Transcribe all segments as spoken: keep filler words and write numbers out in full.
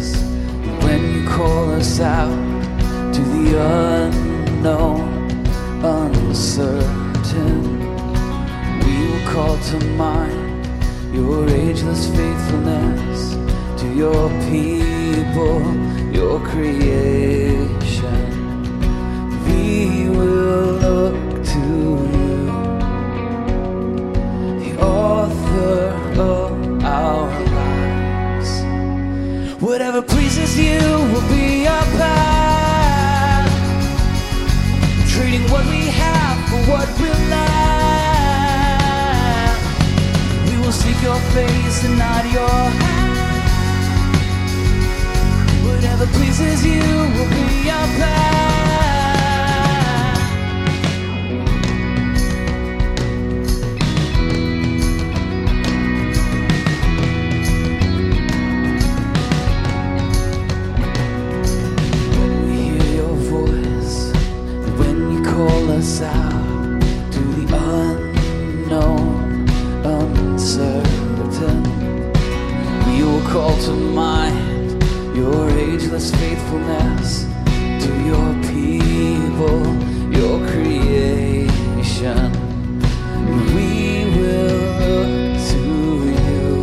us. And when you call us out to the unknown, uncertain, we will call to mind your ageless faithfulness to your people, your creation. We will look to you, the author of our lives. Whatever pleases you will be our path, trading what we have for what we'll lack. We will seek your face and not your hand. Whatever pleases you will be our path. Us out to the unknown, uncertain, we will call to mind your ageless faithfulness to your people, your creation. We will look to you,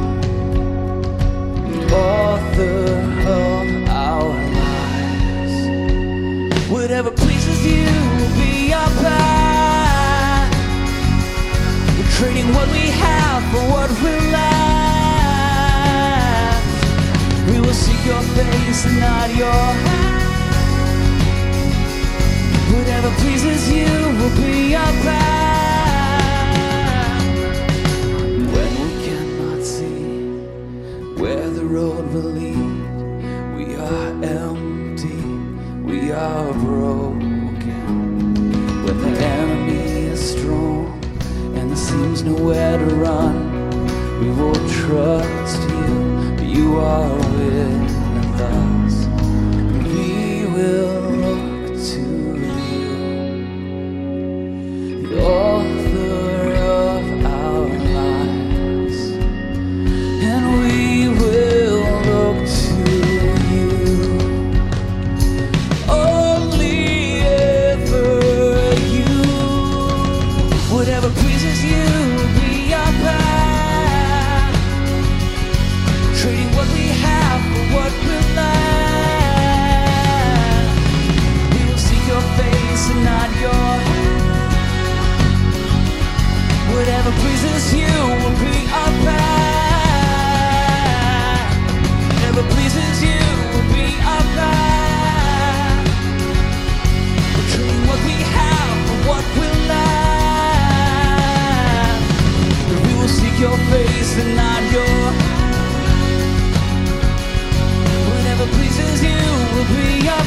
the author of our lives. Whatever pleases you will be our path. We're trading what we have for what we'll lack. We will seek your face and not your hand. Whatever pleases you will be our path. When we cannot see where the road will lead, we are empty, we are broken. When the enemy is strong and there seems nowhere to run, we will trust you, you are with us. We will look to you, the author of our lives, and we will look to you. Only ever whatever pleases you will be our path, trading what we have for what we'll lack. We will seek your face and not your hand. Whatever pleases you will be our path. Whatever pleases you will be our path. We're trading what we have for what we'll lack. Seek your face and not your hand. Whatever pleases you will be your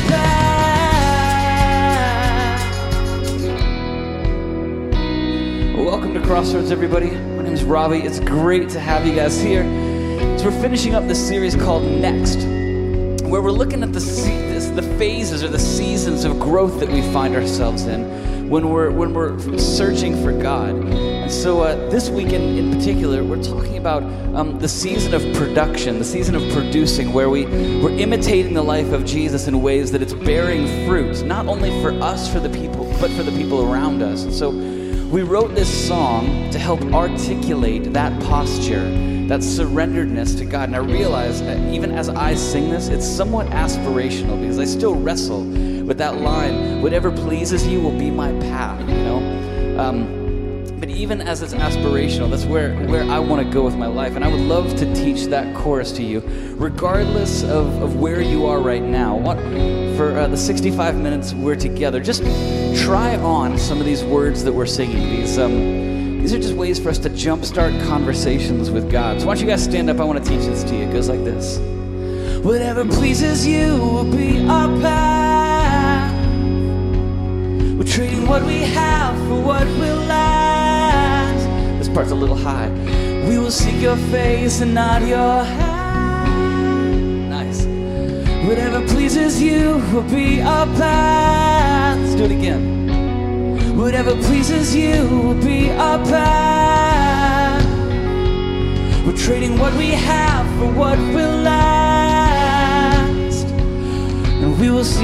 path. Welcome to Crossroads, everybody. My name is Robbie. It's great to have you guys here. So we're finishing up this series called Next, where we're looking at the se- the phases or the seasons of growth that we find ourselves in when we're when we're searching for God. And so uh, this weekend in particular, we're talking about um, the season of production, the season of producing, where we, we're imitating the life of Jesus in ways that it's bearing fruit, not only for us, for the people, but for the people around us. And so we wrote this song to help articulate that posture, that surrenderedness to God. And I realize that even as I sing this, it's somewhat aspirational because I still wrestle with that line, whatever pleases you will be my path, you know? Um, but even as it's aspirational, that's where, where I want to go with my life. And I would love to teach that chorus to you, regardless of, of where you are right now. What, for uh, the sixty-five minutes we're together, just try on some of these words that we're singing. These, um, these are just ways for us to jumpstart conversations with God. So why don't you guys stand up? I want to teach this to you. It goes like this. Whatever pleases you will be our path. We're trading what we have for what will last. This part's a little high. We will seek your face and not your hand. Nice. Whatever pleases you will be our path. Let's do it again. Whatever pleases you will be our path. We're trading what we have for what will last.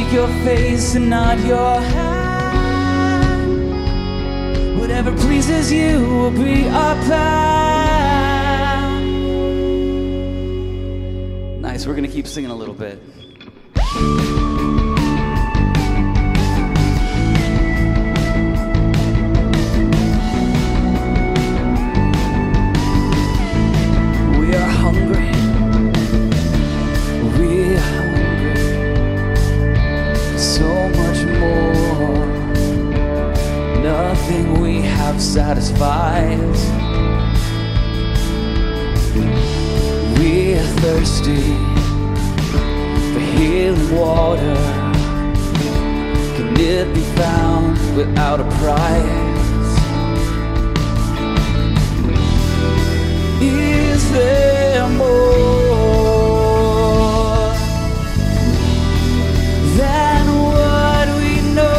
seek your face and not your hand. Whatever pleases you will be our path. Nice, we're gonna keep singing a little bit. We have satisfied. We're thirsty for healing water. Can it be found without a price? Is there more than what we know?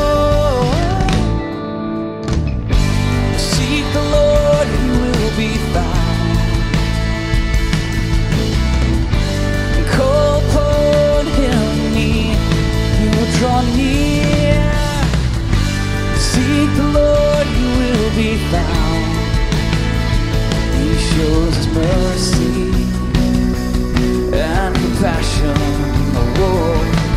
Be found. Call upon Him, He will draw near. Seek the Lord, He will be found. He shows His mercy and compassion. Oh,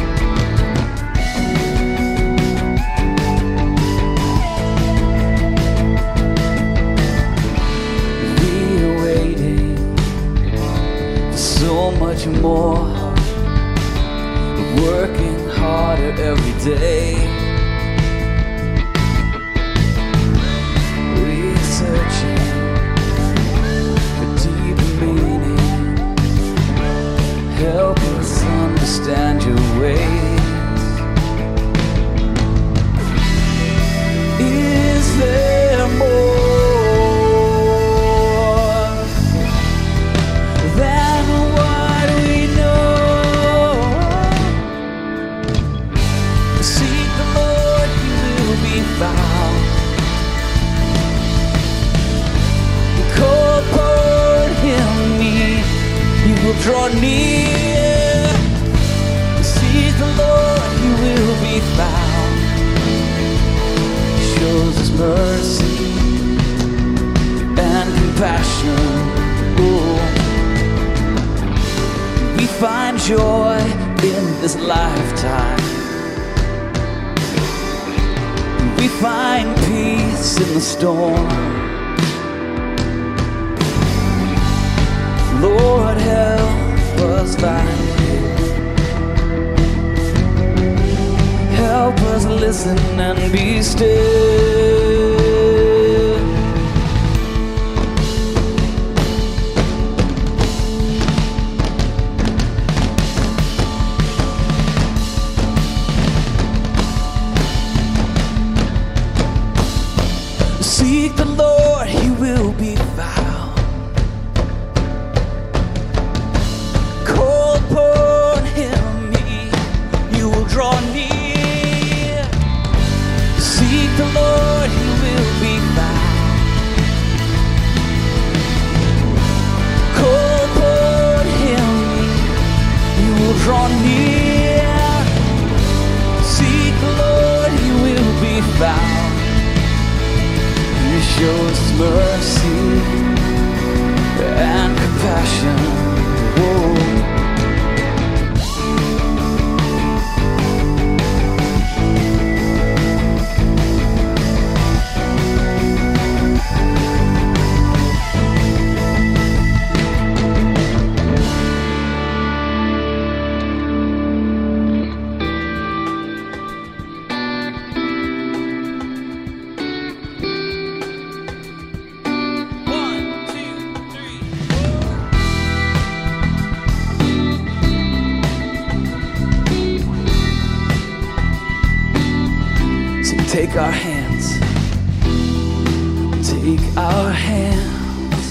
so much more, working harder every day. We're searching for deeper meaning. Help us understand your ways. Is there more than what we know? Seek the Lord, He will be found. Call upon Him, He will draw near. Seek the Lord, He will be found. He shows His mercy and compassion. Oh. We find joy in this lifetime. We find peace in the storm. Lord, help us find you. Help us listen and be still. Seek the Lord, He will be found. Call upon Him, He, He will draw near. Seek the Lord, He will be found. Call upon Him, He will draw near. Seek the Lord, He will be found. He shows mercy and compassion. Whoa. Take our hands, take our hands,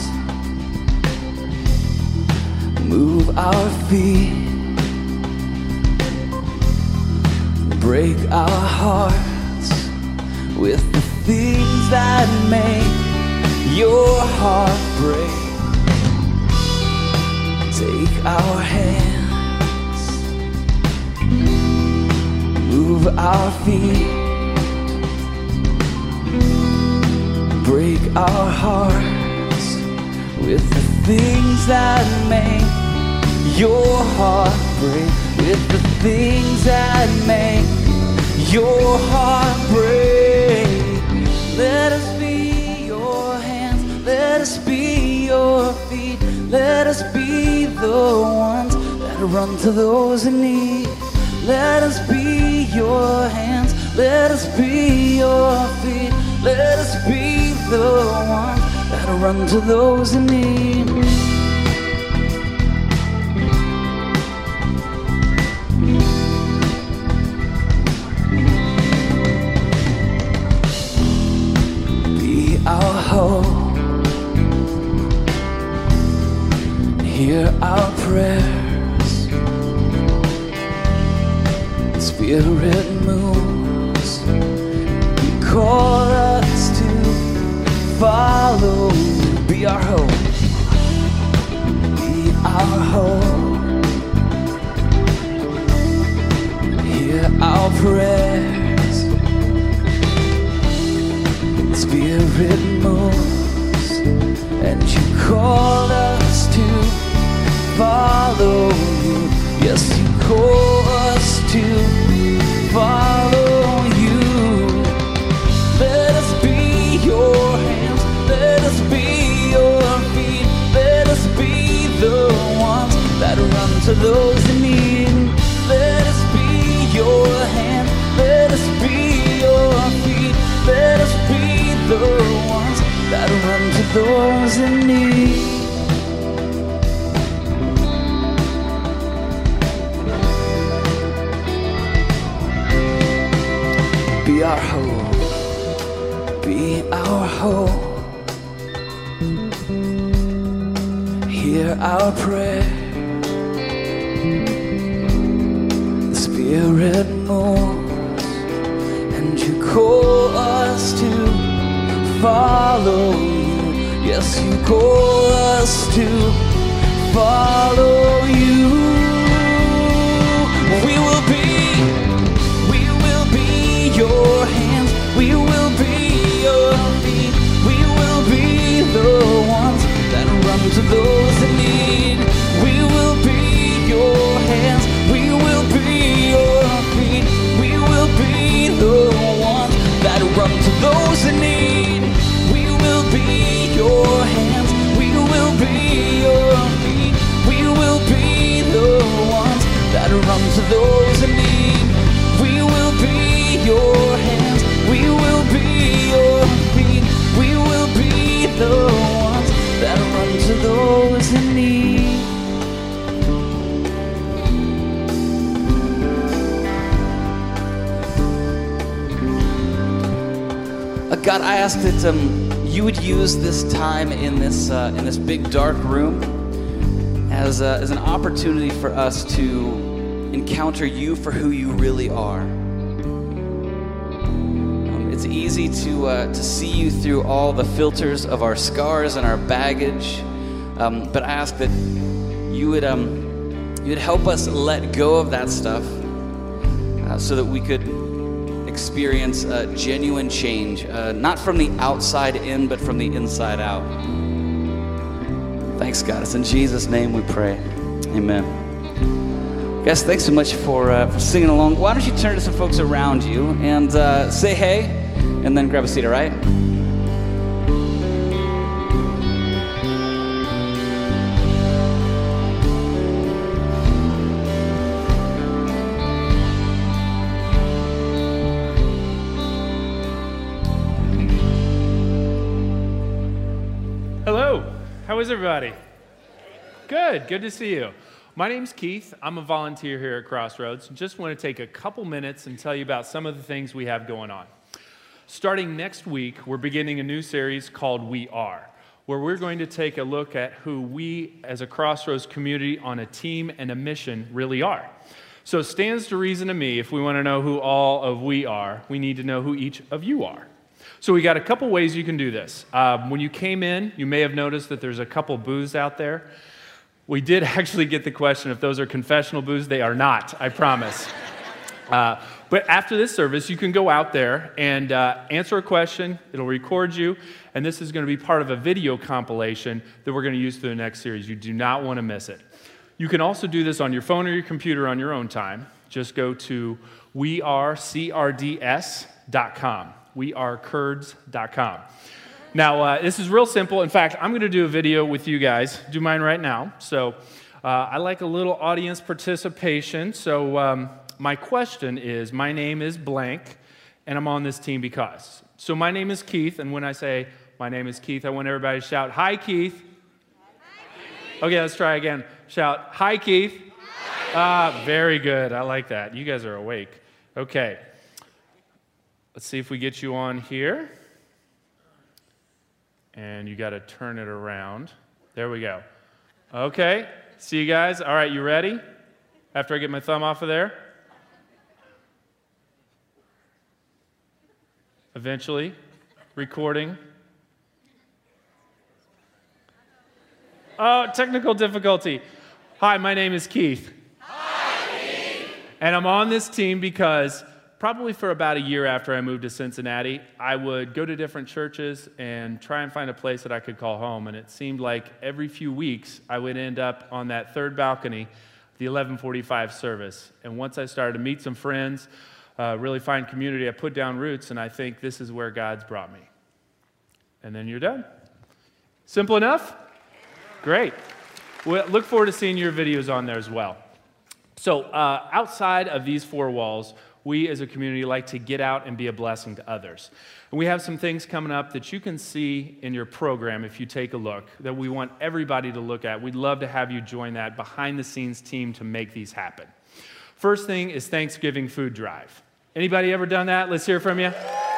move our feet, break our hearts with the things that make your heart break. Take our hands, move our feet, break our hearts with the things that make your heart break, with the things that make your heart break. Let us be your hands, let us be your feet, let us be the ones that run to those in need. Let us be your hands, let us be your feet, let us be the ones that run to those in need. Be our hope, hear our prayers. Spirit moves, you call us to follow. Be our hope, be our hope, hear our prayers. Spirit moves, and you call us to follow you. Yes, you call us to follow you. Let us be your hands, let us be your feet, let us be the ones that run to those in need. Let us be your hands, let us be your feet, let us be the ones that run to those in need. Be our hope, be our hope, hear our prayer. The Spirit moves, and you call us to follow you. Yes, you call us to follow you. We will be your hands, we will be your feet, we will be the ones that run to those in need. We will be your hands, we will be your feet, we will be the ones that run to those in need. We will be your hands, we will be your feet, we will be the ones that run to those in need. We will be your hands, we will be your feet, we will be the ones that run to those in need. Uh, God, I ask that um, you would use this time in this uh, in this big dark room as uh, as an opportunity for us to encounter you for who you really are. It's easy to uh, to see you through all the filters of our scars and our baggage, um, but I ask that you would um, you would help us let go of that stuff, uh, so that we could experience uh, genuine change, uh, not from the outside in, but from the inside out. Thanks, God. It's in Jesus' name we pray. Amen. Guys, thanks so much for uh, for singing along. Why don't you turn to some folks around you and uh, say hey, and then grab a seat, all right? Hello, how is everybody? Good, good to see you. My name's Keith. I'm a volunteer here at Crossroads. Just want to take a couple minutes and tell you about some of the things we have going on. Starting next week, we're beginning a new series called We Are, where we're going to take a look at who we as a Crossroads community on a team and a mission really are. So it stands to reason to me, if we want to know who all of we are, we need to know who each of you are. So we got a couple ways you can do this. Um, when you came in, you may have noticed that there's a couple booths out there. We did actually get the question if those are confessional booths. They are not, I promise. Uh, but after this service, you can go out there and uh, answer a question. It'll record you, and this is going to be part of a video compilation that we're going to use for the next series. You do not want to miss it. You can also do this on your phone or your computer on your own time. Just go to we are c r d s dot com, we are kurds dot com. Now, uh, this is real simple. In fact, I'm going to do a video with you guys. Do mine right now. So uh, I like a little audience participation. So um, my question is, my name is blank, and I'm on this team because. So my name is Keith, and when I say my name is Keith, I want everybody to shout, "Hi, Keith." Okay, let's try again. Shout, "Hi, Keith." Ah, very good. I like that. You guys are awake. Okay. Let's see if we get you on here. And you got to turn it around. There we go. Okay. See you guys. All right, you ready? After I get my thumb off of there? Eventually. Recording. Oh, technical difficulty. Hi, my name is Keith. Hi, Keith. And I'm on this team because probably for about a year after I moved to Cincinnati, I would go to different churches and try and find a place that I could call home. And it seemed like every few weeks I would end up on that third balcony, the eleven forty-five service. And once I started to meet some friends, uh, really find community, I put down roots, and I think this is where God's brought me. And then you're done. Simple enough? Great. Well, look forward to seeing your videos on there as well. So uh, outside of these four walls, we as a community like to get out and be a blessing to others. And we have some things coming up that you can see in your program if you take a look, that we want everybody to look at. We'd love to have you join that behind-the-scenes team to make these happen. First thing is Thanksgiving food drive. Anybody ever done that? Let's hear from you.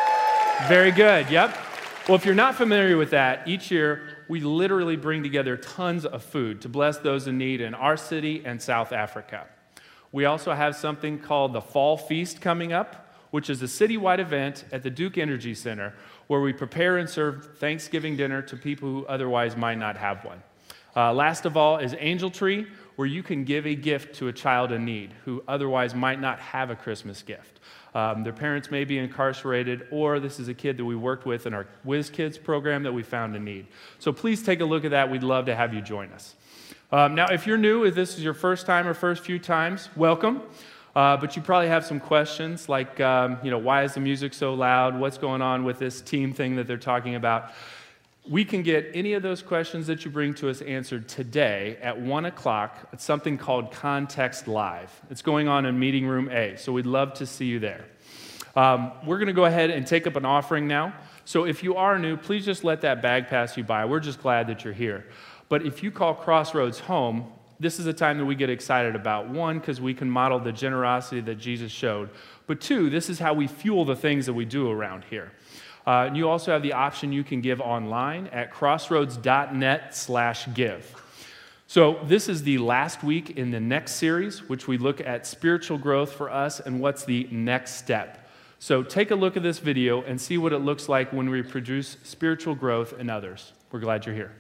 Very good, yep. Well, if you're not familiar with that, each year we literally bring together tons of food to bless those in need in our city and South Africa. We also have something called the Fall Feast coming up, which is a citywide event at the Duke Energy Center where we prepare and serve Thanksgiving dinner to people who otherwise might not have one. Uh, last of all is Angel Tree, where you can give a gift to a child in need who otherwise might not have a Christmas gift. Um, their parents may be incarcerated, or this is a kid that we worked with in our Whiz Kids program that we found in need. So please take a look at that. We'd love to have you join us. Um, now, if you're new, if this is your first time or first few times, welcome. Uh, but you probably have some questions like, um, you know, why is the music so loud? What's going on with this team thing that they're talking about? We can get any of those questions that you bring to us answered today at one o'clock at something called Context Live. It's going on in Meeting Room A, so we'd love to see you there. Um, we're going to go ahead and take up an offering now. So if you are new, please just let that bag pass you by. We're just glad that you're here. But if you call Crossroads home, this is a time that we get excited about. One, because we can model the generosity that Jesus showed. But two, this is how we fuel the things that we do around here. Uh, and you also have the option you can give online at crossroads.net slash give. So this is the last week in the next series, which we look at spiritual growth for us and what's the next step. So take a look at this video and see what it looks like when we produce spiritual growth in others. We're glad you're here.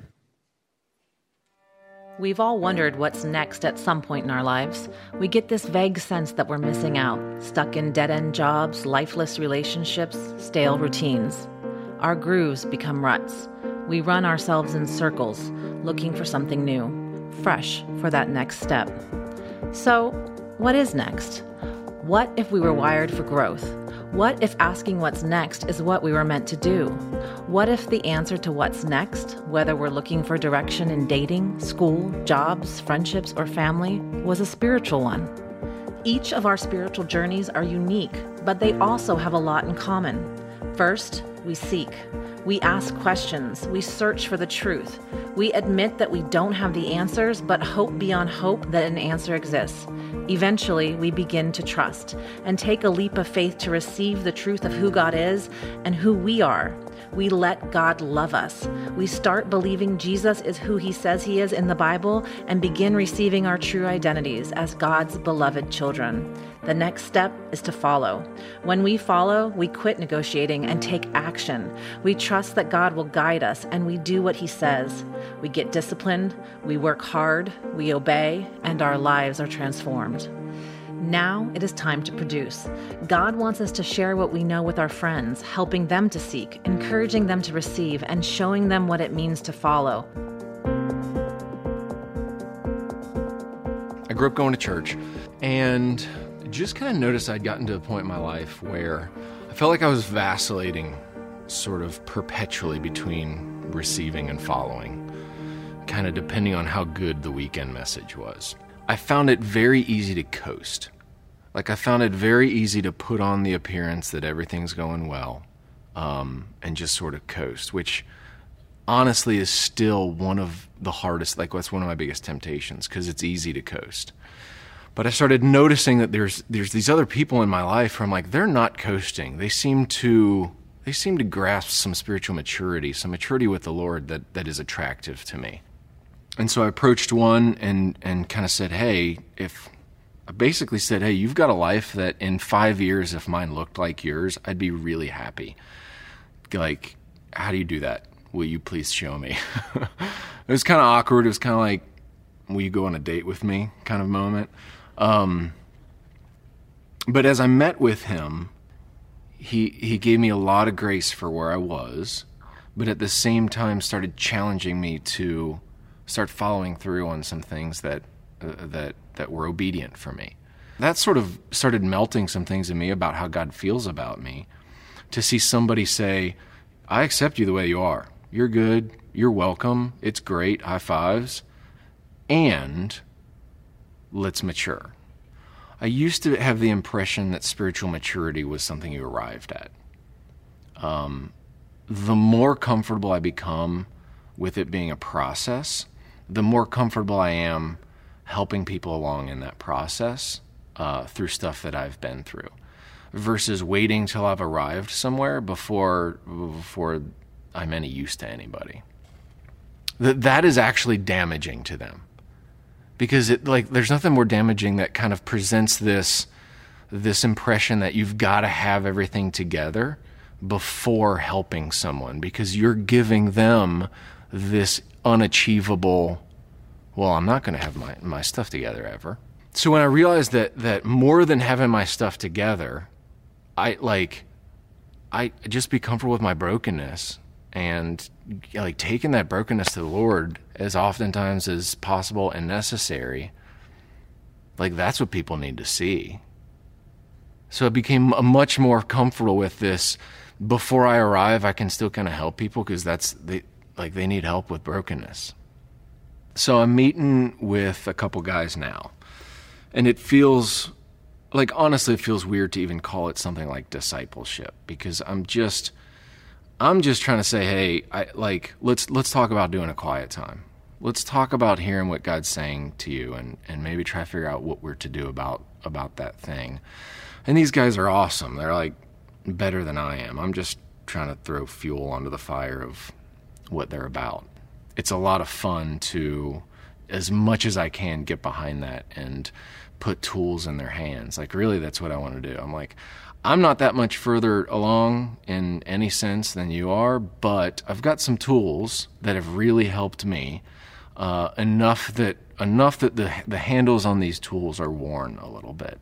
We've all wondered what's next at some point in our lives. We get this vague sense that we're missing out, stuck in dead-end jobs, lifeless relationships, stale routines. Our grooves become ruts. We run ourselves in circles, looking for something new, fresh for that next step. So, what is next? What if we were wired for growth? What if asking what's next is what we were meant to do? What if the answer to what's next, whether we're looking for direction in dating, school, jobs, friendships, or family, was a spiritual one? Each of our spiritual journeys are unique, but they also have a lot in common. First, we seek. We ask questions. We search for the truth. We admit that we don't have the answers, but hope beyond hope that an answer exists. Eventually, we begin to trust and take a leap of faith to receive the truth of who God is and who we are. We let God love us. We start believing Jesus is who he says he is in the Bible and begin receiving our true identities as God's beloved children. The next step is to follow. When we follow, we quit negotiating and take action. We trust that God will guide us and we do what he says. We get disciplined, we work hard, we obey, and our lives are transformed. Now it is time to produce. God wants us to share what we know with our friends, helping them to seek, encouraging them to receive, and showing them what it means to follow. I grew up going to church and just kind of noticed I'd gotten to a point in my life where I felt like I was vacillating sort of perpetually between receiving and following, kind of depending on how good the weekend message was. I found it very easy to coast. Like I found it very easy to put on the appearance that everything's going well um, and just sort of coast, which honestly is still one of the hardest, like that's one of my biggest temptations because it's easy to coast. But I started noticing that there's there's these other people in my life where I'm like, they're not coasting. They seem to they seem to grasp some spiritual maturity, some maturity with the Lord that, that is attractive to me. And so I approached one and and kind of said, hey, if I basically said, hey, you've got a life that in five years, if mine looked like yours, I'd be really happy. Like, how do you do that? Will you please show me? It was kind of awkward. It was kind of like, will you go on a date with me kind of moment. Um, but as I met with him, he he gave me a lot of grace for where I was, but at the same time started challenging me to start following through on some things that uh, that that were obedient for me. That sort of started melting some things in me about how God feels about me, to see somebody say, I accept you the way you are. You're good. You're welcome. It's great. High fives. And let's mature. I used to have the impression that spiritual maturity was something you arrived at. Um, the more comfortable I become with it being a process, the more comfortable I am helping people along in that process uh, through stuff that I've been through, versus waiting till I've arrived somewhere before before I'm any use to anybody. That that is actually damaging to them. Because it like there's nothing more damaging that kind of presents this this impression that you've got to have everything together before helping someone, because you're giving them this unachievable, well, I'm not going to have my, my stuff together ever. So when I realized that that more than having my stuff together, I like I just be comfortable with my brokenness and like taking that brokenness to the Lord as oftentimes as possible and necessary. Like that's what people need to see. So I became much more comfortable with this. Before I arrive, I can still kind of help people because that's they like they need help with brokenness. So I'm meeting with a couple guys now, and it feels like, honestly, it feels weird to even call it something like discipleship, because I'm just I'm just trying to say, hey, I like let's let's talk about doing a quiet time. Let's talk about hearing what God's saying to you, and, and maybe try to figure out what we're to do about about that thing. And these guys are awesome. They're like better than I am. I'm just trying to throw fuel onto the fire of what they're about. It's a lot of fun to, as much as I can, get behind that and put tools in their hands. Like, really, that's what I want to do. I'm like, I'm not that much further along in any sense than you are, but I've got some tools that have really helped me uh, enough that enough that the the handles on these tools are worn a little bit.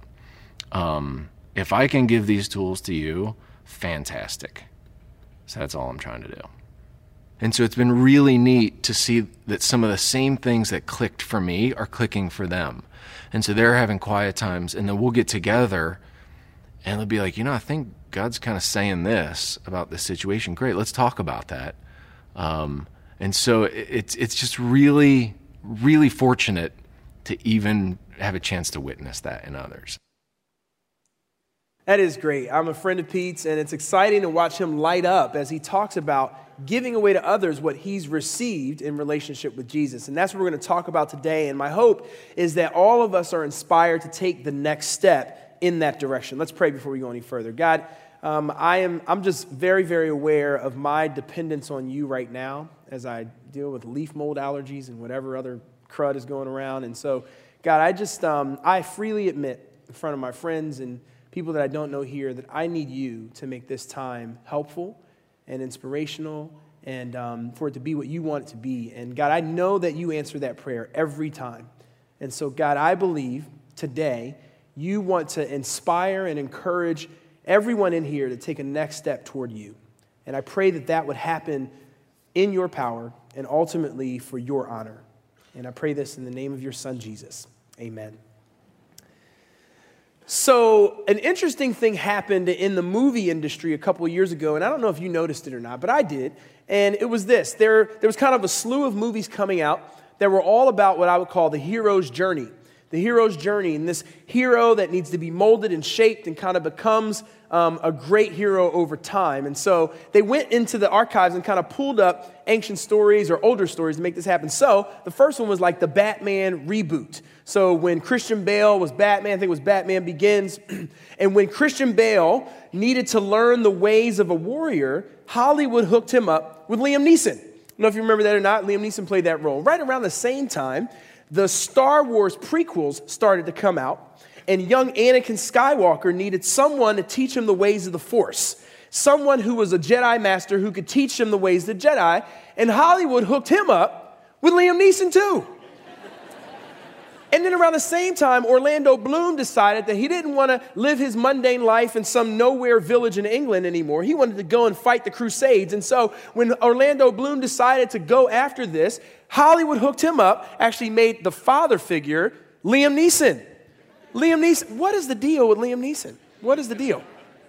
Um, if I can give these tools to you, fantastic. So that's all I'm trying to do. And so it's been really neat to see that some of the same things that clicked for me are clicking for them. And so they're having quiet times, and then we'll get together and they'll be like, you know, I think God's kind of saying this about this situation. Great, let's talk about that. Um, and so it's it's just really, really fortunate to even have a chance to witness that in others. That is great. I'm a friend of Pete's, and it's exciting to watch him light up as he talks about giving away to others what he's received in relationship with Jesus. And that's what we're going to talk about today. And my hope is that all of us are inspired to take the next step in that direction. Let's pray before we go any further. God, um, I am, I'm just very, very aware of my dependence on you right now as I deal with leaf mold allergies and whatever other crud is going around. And so, God, I just, um, I freely admit in front of my friends and people that I don't know here that I need you to make this time helpful and inspirational, and um, for it to be what you want it to be. And God, I know that you answer that prayer every time. And so God, I believe today you want to inspire and encourage everyone in here to take a next step toward you. And I pray that that would happen in your power and ultimately for your honor. And I pray this in the name of your Son, Jesus. Amen. So an interesting thing happened in the movie industry a couple of years ago, and I don't know if you noticed it or not, but I did. And it was this. There, there was kind of a slew of movies coming out that were all about what I would call the hero's journey. The hero's journey, and this hero that needs to be molded and shaped and kind of becomes um, a great hero over time. And so they went into the archives and kind of pulled up ancient stories or older stories to make this happen. So the first one was like the Batman reboot. So when Christian Bale was Batman, I think it was Batman Begins, and when Christian Bale needed to learn the ways of a warrior, Hollywood hooked him up with Liam Neeson. I don't know if you remember that or not. Liam Neeson played that role. Right around the same time, the Star Wars prequels started to come out, and young Anakin Skywalker needed someone to teach him the ways of the Force, someone who was a Jedi master who could teach him the ways of the Jedi, and Hollywood hooked him up with Liam Neeson too. And then around the same time, Orlando Bloom decided that he didn't want to live his mundane life in some nowhere village in England anymore. He wanted to go and fight the Crusades. And so when Orlando Bloom decided to go after this, Hollywood hooked him up, actually made the father figure Liam Neeson. Liam Neeson, what is the deal with Liam Neeson? What is the deal?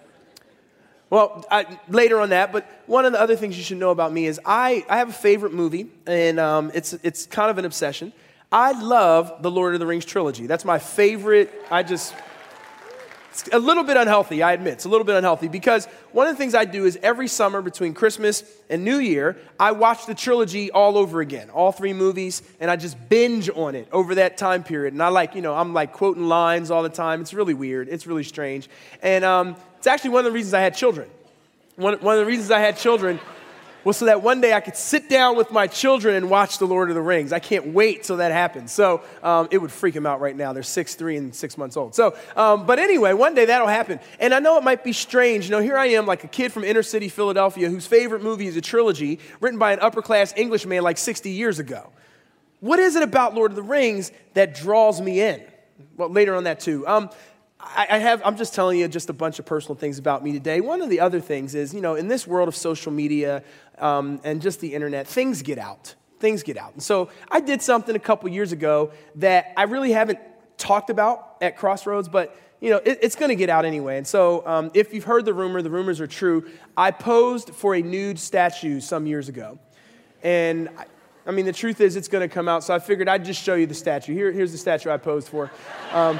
Well, I, later on that, but one of the other things you should know about me is I, I have a favorite movie, and um, it's it's kind of an obsession. I love the Lord of the Rings trilogy. That's my favorite. I just, it's a little bit unhealthy, I admit. It's a little bit unhealthy because one of the things I do is every summer between Christmas and New Year, I watch the trilogy all over again, all three movies, and I just binge on it over that time period. And I like, you know, I'm like quoting lines all the time. It's really weird. It's really strange. And um, it's actually one of the reasons I had children. One, one of the reasons I had children was so that one day I could sit down with my children and watch The Lord of the Rings. I can't wait till that happens. So um, it would freak them out right now. They're six, three, and six months old. So, um, but anyway, one day that'll happen. And I know it might be strange. You know, here I am like a kid from inner city Philadelphia whose favorite movie is a trilogy written by an upper-class Englishman like sixty years ago. What is it about Lord of the Rings that draws me in? Well, later on that too. Um, I have, I'm just telling you just a bunch of personal things about me today. One of the other things is, you know, in this world of social media um, and just the internet, things get out. Things get out. And so I did something a couple years ago that I really haven't talked about at Crossroads, but, you know, it, it's going to get out anyway. And so um, if you've heard the rumor, the rumors are true. I posed for a nude statue some years ago. And, I, I mean, the truth is it's going to come out, so I figured I'd just show you the statue. Here, here's the statue I posed for. Um,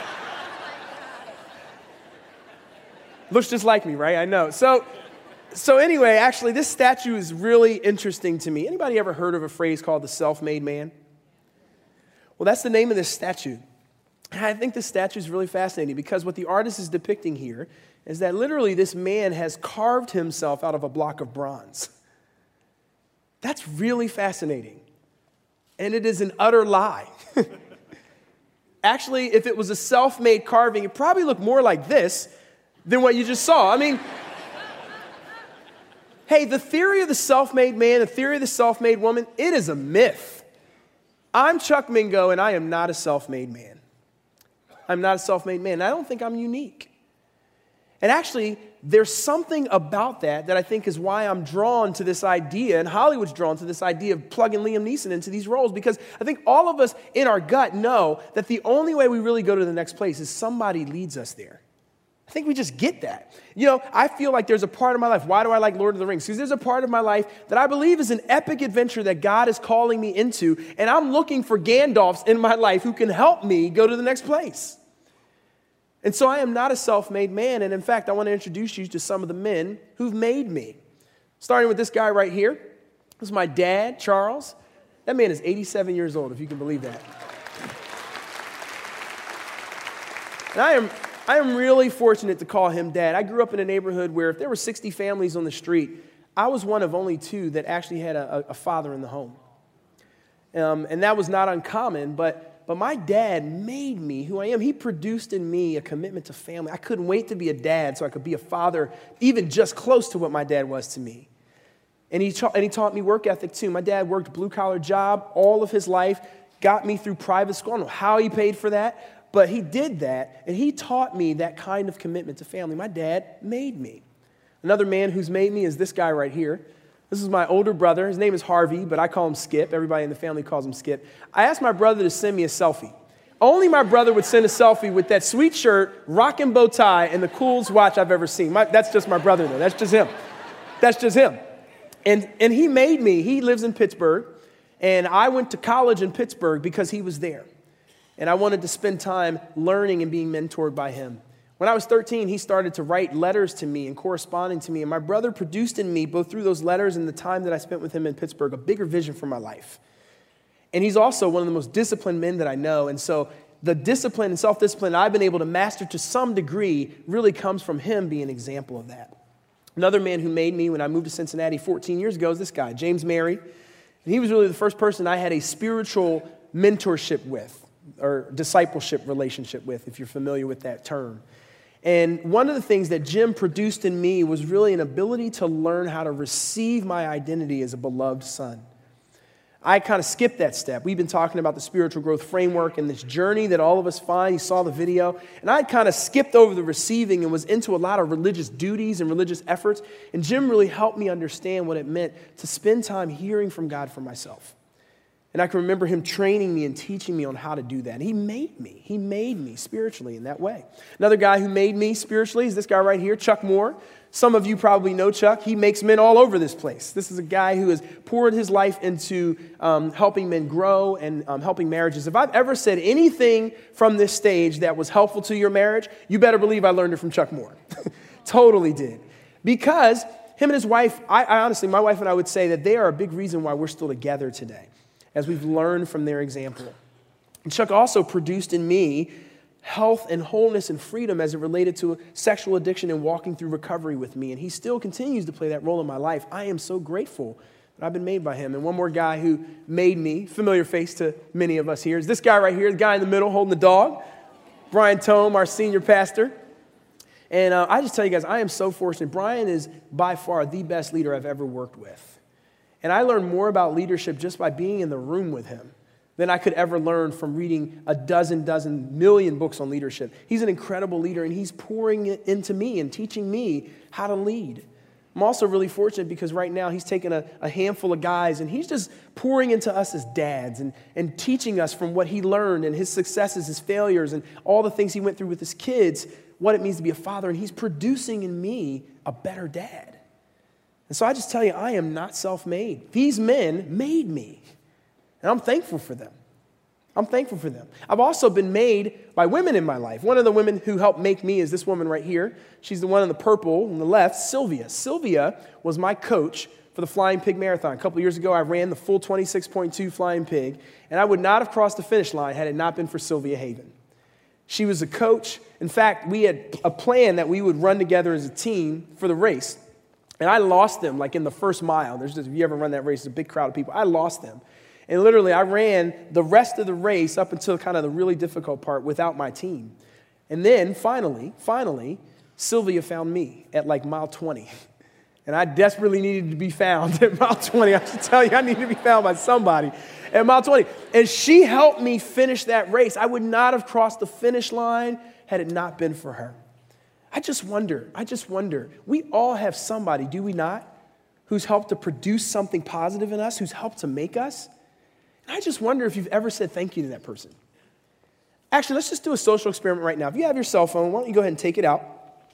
Looks just like me, right? I know. So, so anyway, actually, this statue is really interesting to me. Anybody ever heard of a phrase called the self-made man? Well, that's the name of this statue. And I think this statue is really fascinating because what the artist is depicting here is that literally this man has carved himself out of a block of bronze. That's really fascinating. And it is an utter lie. Actually, if it was a self-made carving, it probably looked more like this than what you just saw. I mean, hey, the theory of the self-made man, the theory of the self-made woman, it is a myth. I'm Chuck Mingo, and I am not a self-made man. I'm not a self-made man. I don't think I'm unique. And actually, there's something about that that I think is why I'm drawn to this idea, and Hollywood's drawn to this idea of plugging Liam Neeson into these roles, because I think all of us in our gut know that the only way we really go to the next place is somebody leads us there. I think we just get that. You know, I feel like there's a part of my life. Why do I like Lord of the Rings? Because there's a part of my life that I believe is an epic adventure that God is calling me into, and I'm looking for Gandalfs in my life who can help me go to the next place. And so I am not a self-made man, and in fact, I want to introduce you to some of the men who've made me. Starting with this guy right here. This is my dad, Charles. That man is eighty-seven years old, if you can believe that. And I am... I am really fortunate to call him dad. I grew up in a neighborhood where if there were sixty families on the street, I was one of only two that actually had a, a father in the home. Um, and that was not uncommon, but, but my dad made me who I am. He produced in me a commitment to family. I couldn't wait to be a dad so I could be a father, even just close to what my dad was to me. And he, ta- and he taught me work ethic too. My dad worked blue-collar job all of his life, got me through private school. I don't know how he paid for that. but he did that, and he taught me that kind of commitment to family. My dad made me. Another man who's made me is this guy right here. This is my older brother. His name is Harvey, but I call him Skip. Everybody in the family calls him Skip. I asked my brother to send me a selfie. Only my brother would send a selfie with that sweet shirt, rockin' bow tie, and the coolest watch I've ever seen. My, that's just my brother, though. That's just him. That's just him. And, and he made me. He lives in Pittsburgh, and I went to college in Pittsburgh because he was there. And I wanted to spend time learning and being mentored by him. When I was thirteen, he started to write letters to me and corresponding to me. And my brother produced in me, both through those letters and the time that I spent with him in Pittsburgh, a bigger vision for my life. And he's also one of the most disciplined men that I know. And so the discipline and self-discipline I've been able to master to some degree really comes from him being an example of that. Another man who made me when I moved to Cincinnati fourteen years ago is this guy, James Mary. And he was really the first person I had a spiritual mentorship with, or discipleship relationship with, if you're familiar with that term. And one of the things that Jim produced in me was really an ability to learn how to receive my identity as a beloved son. I kind of skipped that step. We've been talking about the spiritual growth framework and this journey that all of us find. You saw the video. And I kind of skipped over the receiving and was into a lot of religious duties and religious efforts. And Jim really helped me understand what it meant to spend time hearing from God for myself. And I can remember him training me and teaching me on how to do that. And he made me. He made me spiritually in that way. Another guy who made me spiritually is this guy right here, Chuck Moore. Some of you probably know Chuck. He makes men all over this place. This is a guy who has poured his life into um, helping men grow and um, helping marriages. If I've ever said anything from this stage that was helpful to your marriage, you better believe I learned it from Chuck Moore. Totally did. Because him and his wife, I, I honestly, my wife and I would say that they are a big reason why we're still together today, as we've learned from their example. And Chuck also produced in me health and wholeness and freedom as it related to sexual addiction and walking through recovery with me. And he still continues to play that role in my life. I am so grateful that I've been made by him. And one more guy who made me, familiar face to many of us here, is this guy right here, the guy in the middle holding the dog, Brian Tome, our senior pastor. And uh, I just tell you guys, I am so fortunate. Brian is by far the best leader I've ever worked with. And I learned more about leadership just by being in the room with him than I could ever learn from reading a dozen, dozen, million books on leadership. He's an incredible leader, and he's pouring it into me and teaching me how to lead. I'm also really fortunate because right now he's taken a, a handful of guys, and he's just pouring into us as dads and, and teaching us from what he learned and his successes, his failures, and all the things he went through with his kids, what it means to be a father, and he's producing in me a better dad. And so I just tell you, I am not self-made. These men made me. And I'm thankful for them. I'm thankful for them. I've also been made by women in my life. One of the women who helped make me is this woman right here. She's the one in the purple on the left, Sylvia. Sylvia was my coach for the Flying Pig Marathon. A couple years ago, I ran the full twenty-six point two Flying Pig, and I would not have crossed the finish line had it not been for Sylvia Haven. She was a coach. In fact, we had a plan that we would run together as a team for the race. And I lost them like in the first mile. There's just, if you ever run that race, it's a big crowd of people. I lost them. And literally, I ran the rest of the race up until kind of the really difficult part without my team. And then finally, finally, Sylvia found me at like mile twenty. And I desperately needed to be found at mile twenty. I should tell you, I needed to be found by somebody at mile twenty. And she helped me finish that race. I would not have crossed the finish line had it not been for her. I just wonder, I just wonder, we all have somebody, do we not, who's helped to produce something positive in us, who's helped to make us? And I just wonder if you've ever said thank you to that person. Actually, let's just do a social experiment right now. If you have your cell phone, why don't you go ahead and take it out?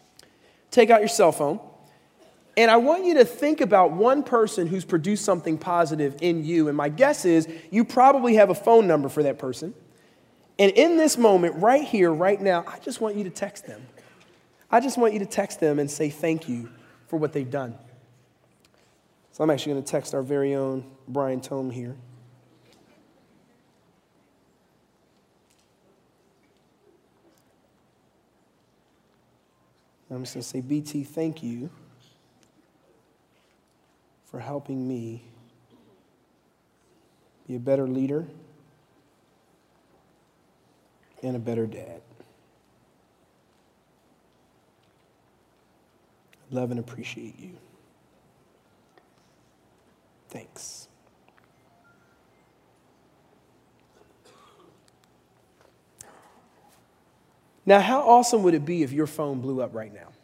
Take out your cell phone. And I want you to think about one person who's produced something positive in you. And my guess is you probably have a phone number for that person. And in this moment, right here, right now, I just want you to text them. I just want you to text them and say thank you for what they've done. So I'm actually going to text our very own Brian Tome here. I'm just going to say, B T, thank you for helping me be a better leader and a better dad. Love and appreciate you. Thanks. Now, how awesome would it be if your phone blew up right now?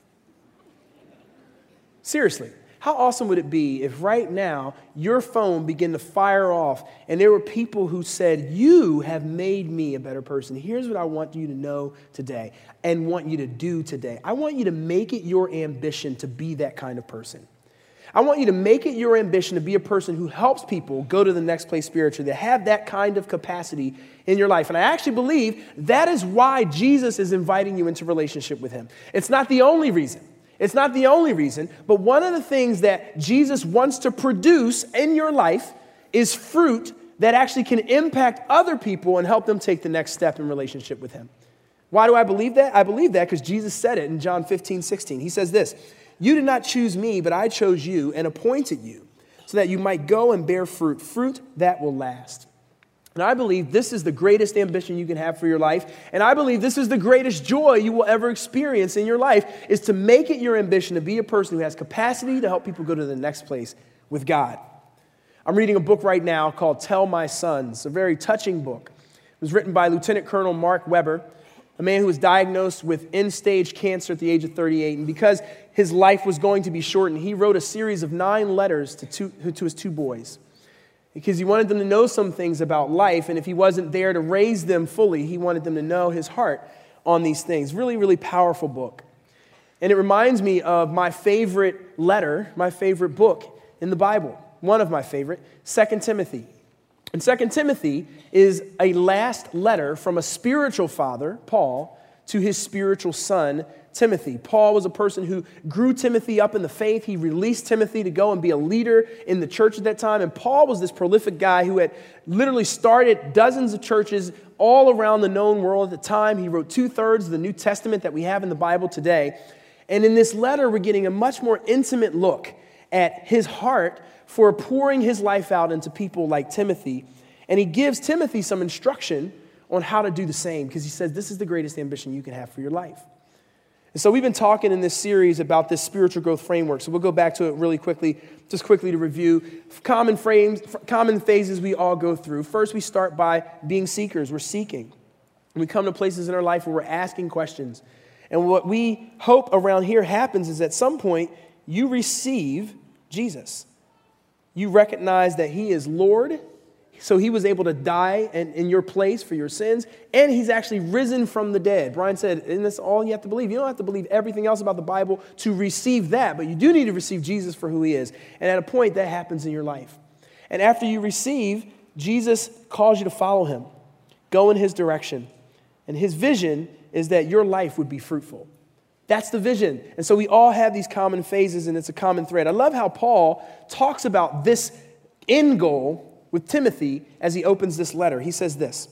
Seriously, how awesome would it be if right now your phone began to fire off and there were people who said, you have made me a better person. Here's what I want you to know today and want you to do today. I want you to make it your ambition to be that kind of person. I want you to make it your ambition to be a person who helps people go to the next place spiritually, to have that kind of capacity in your life. And I actually believe that is why Jesus is inviting you into relationship with him. It's not the only reason. It's not the only reason, but one of the things that Jesus wants to produce in your life is fruit that actually can impact other people and help them take the next step in relationship with him. Why do I believe that? I believe that because Jesus said it in John fifteen, sixteen. He says this, you did not choose me, but I chose you and appointed you so that you might go and bear fruit, fruit that will last. And I believe this is the greatest ambition you can have for your life. And I believe this is the greatest joy you will ever experience in your life, is to make it your ambition to be a person who has capacity to help people go to the next place with God. I'm reading a book right now called Tell My Sons, a very touching book. It was written by Lieutenant Colonel Mark Weber, a man who was diagnosed with end-stage cancer at the age of thirty-eight. And because his life was going to be shortened, he wrote a series of nine letters to, two, to his two boys, because he wanted them to know some things about life, and if he wasn't there to raise them fully, he wanted them to know his heart on these things. Really, really powerful book. And it reminds me of my favorite letter, my favorite book in the Bible, one of my favorite, Second Timothy. And Second Timothy is a last letter from a spiritual father, Paul, to his spiritual son, Timothy. Paul was a person who grew Timothy up in the faith. He released Timothy to go and be a leader in the church at that time. And Paul was this prolific guy who had literally started dozens of churches all around the known world at the time. He wrote two-thirds of the New Testament that we have in the Bible today. And in this letter, we're getting a much more intimate look at his heart for pouring his life out into people like Timothy. And he gives Timothy some instruction on how to do the same, because he says this is the greatest ambition you can have for your life. And so we've been talking in this series about this spiritual growth framework. So we'll go back to it really quickly, just quickly to review. Common frames, common phases we all go through. First, we start by being seekers. We're seeking. And we come to places in our life where we're asking questions. And what we hope around here happens is at some point, you receive Jesus. You recognize that he is Lord. So he was able to die in, in your place for your sins, and he's actually risen from the dead. Brian said, and that's all you have to believe. You don't have to believe everything else about the Bible to receive that, but you do need to receive Jesus for who he is. And at a point, that happens in your life. And after you receive, Jesus calls you to follow him, go in his direction. And his vision is that your life would be fruitful. That's the vision. And so we all have these common phases, and it's a common thread. I love how Paul talks about this end goal with Timothy as he opens this letter. He says this,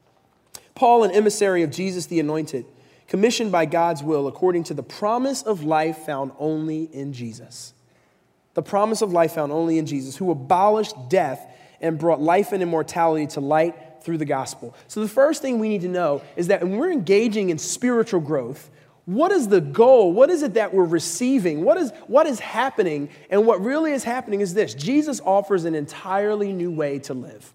Paul, an emissary of Jesus the Anointed, commissioned by God's will according to the promise of life found only in Jesus. The promise of life found only in Jesus, who abolished death and brought life and immortality to light through the gospel. So the first thing we need to know is that when we're engaging in spiritual growth, what is the goal? What is it that we're receiving? What is, what is happening? And what really is happening is this. Jesus offers an entirely new way to live.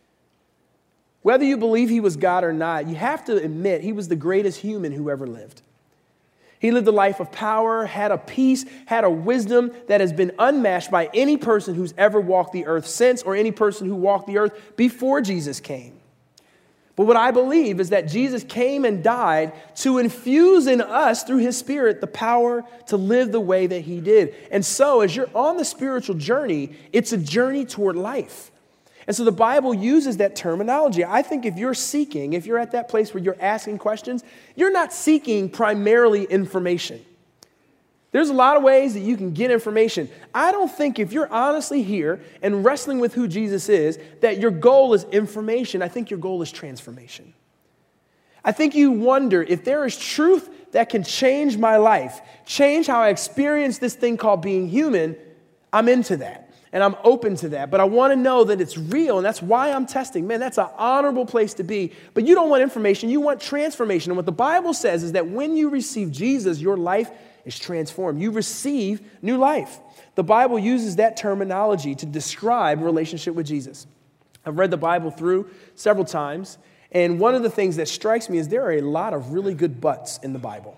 Whether you believe he was God or not, you have to admit he was the greatest human who ever lived. He lived a life of power, had a peace, had a wisdom that has been unmatched by any person who's ever walked the earth since, or any person who walked the earth before Jesus came. But what I believe is that Jesus came and died to infuse in us, through his Spirit, the power to live the way that he did. And so, as you're on the spiritual journey, it's a journey toward life. And so the Bible uses that terminology. I think if you're seeking, if you're at that place where you're asking questions, you're not seeking primarily information. There's a lot of ways that you can get information. I don't think if you're honestly here and wrestling with who Jesus is, that your goal is information. I think your goal is transformation. I think you wonder if there is truth that can change my life, change how I experience this thing called being human. I'm into that, and I'm open to that. But I want to know that it's real, and that's why I'm testing. Man, that's an honorable place to be. But you don't want information. You want transformation. And what the Bible says is that when you receive Jesus, your life is transformed. You receive new life. The Bible uses that terminology to describe a relationship with Jesus. I've read the Bible through several times, And one of the things that strikes me is there are a lot of really good buts in the Bible.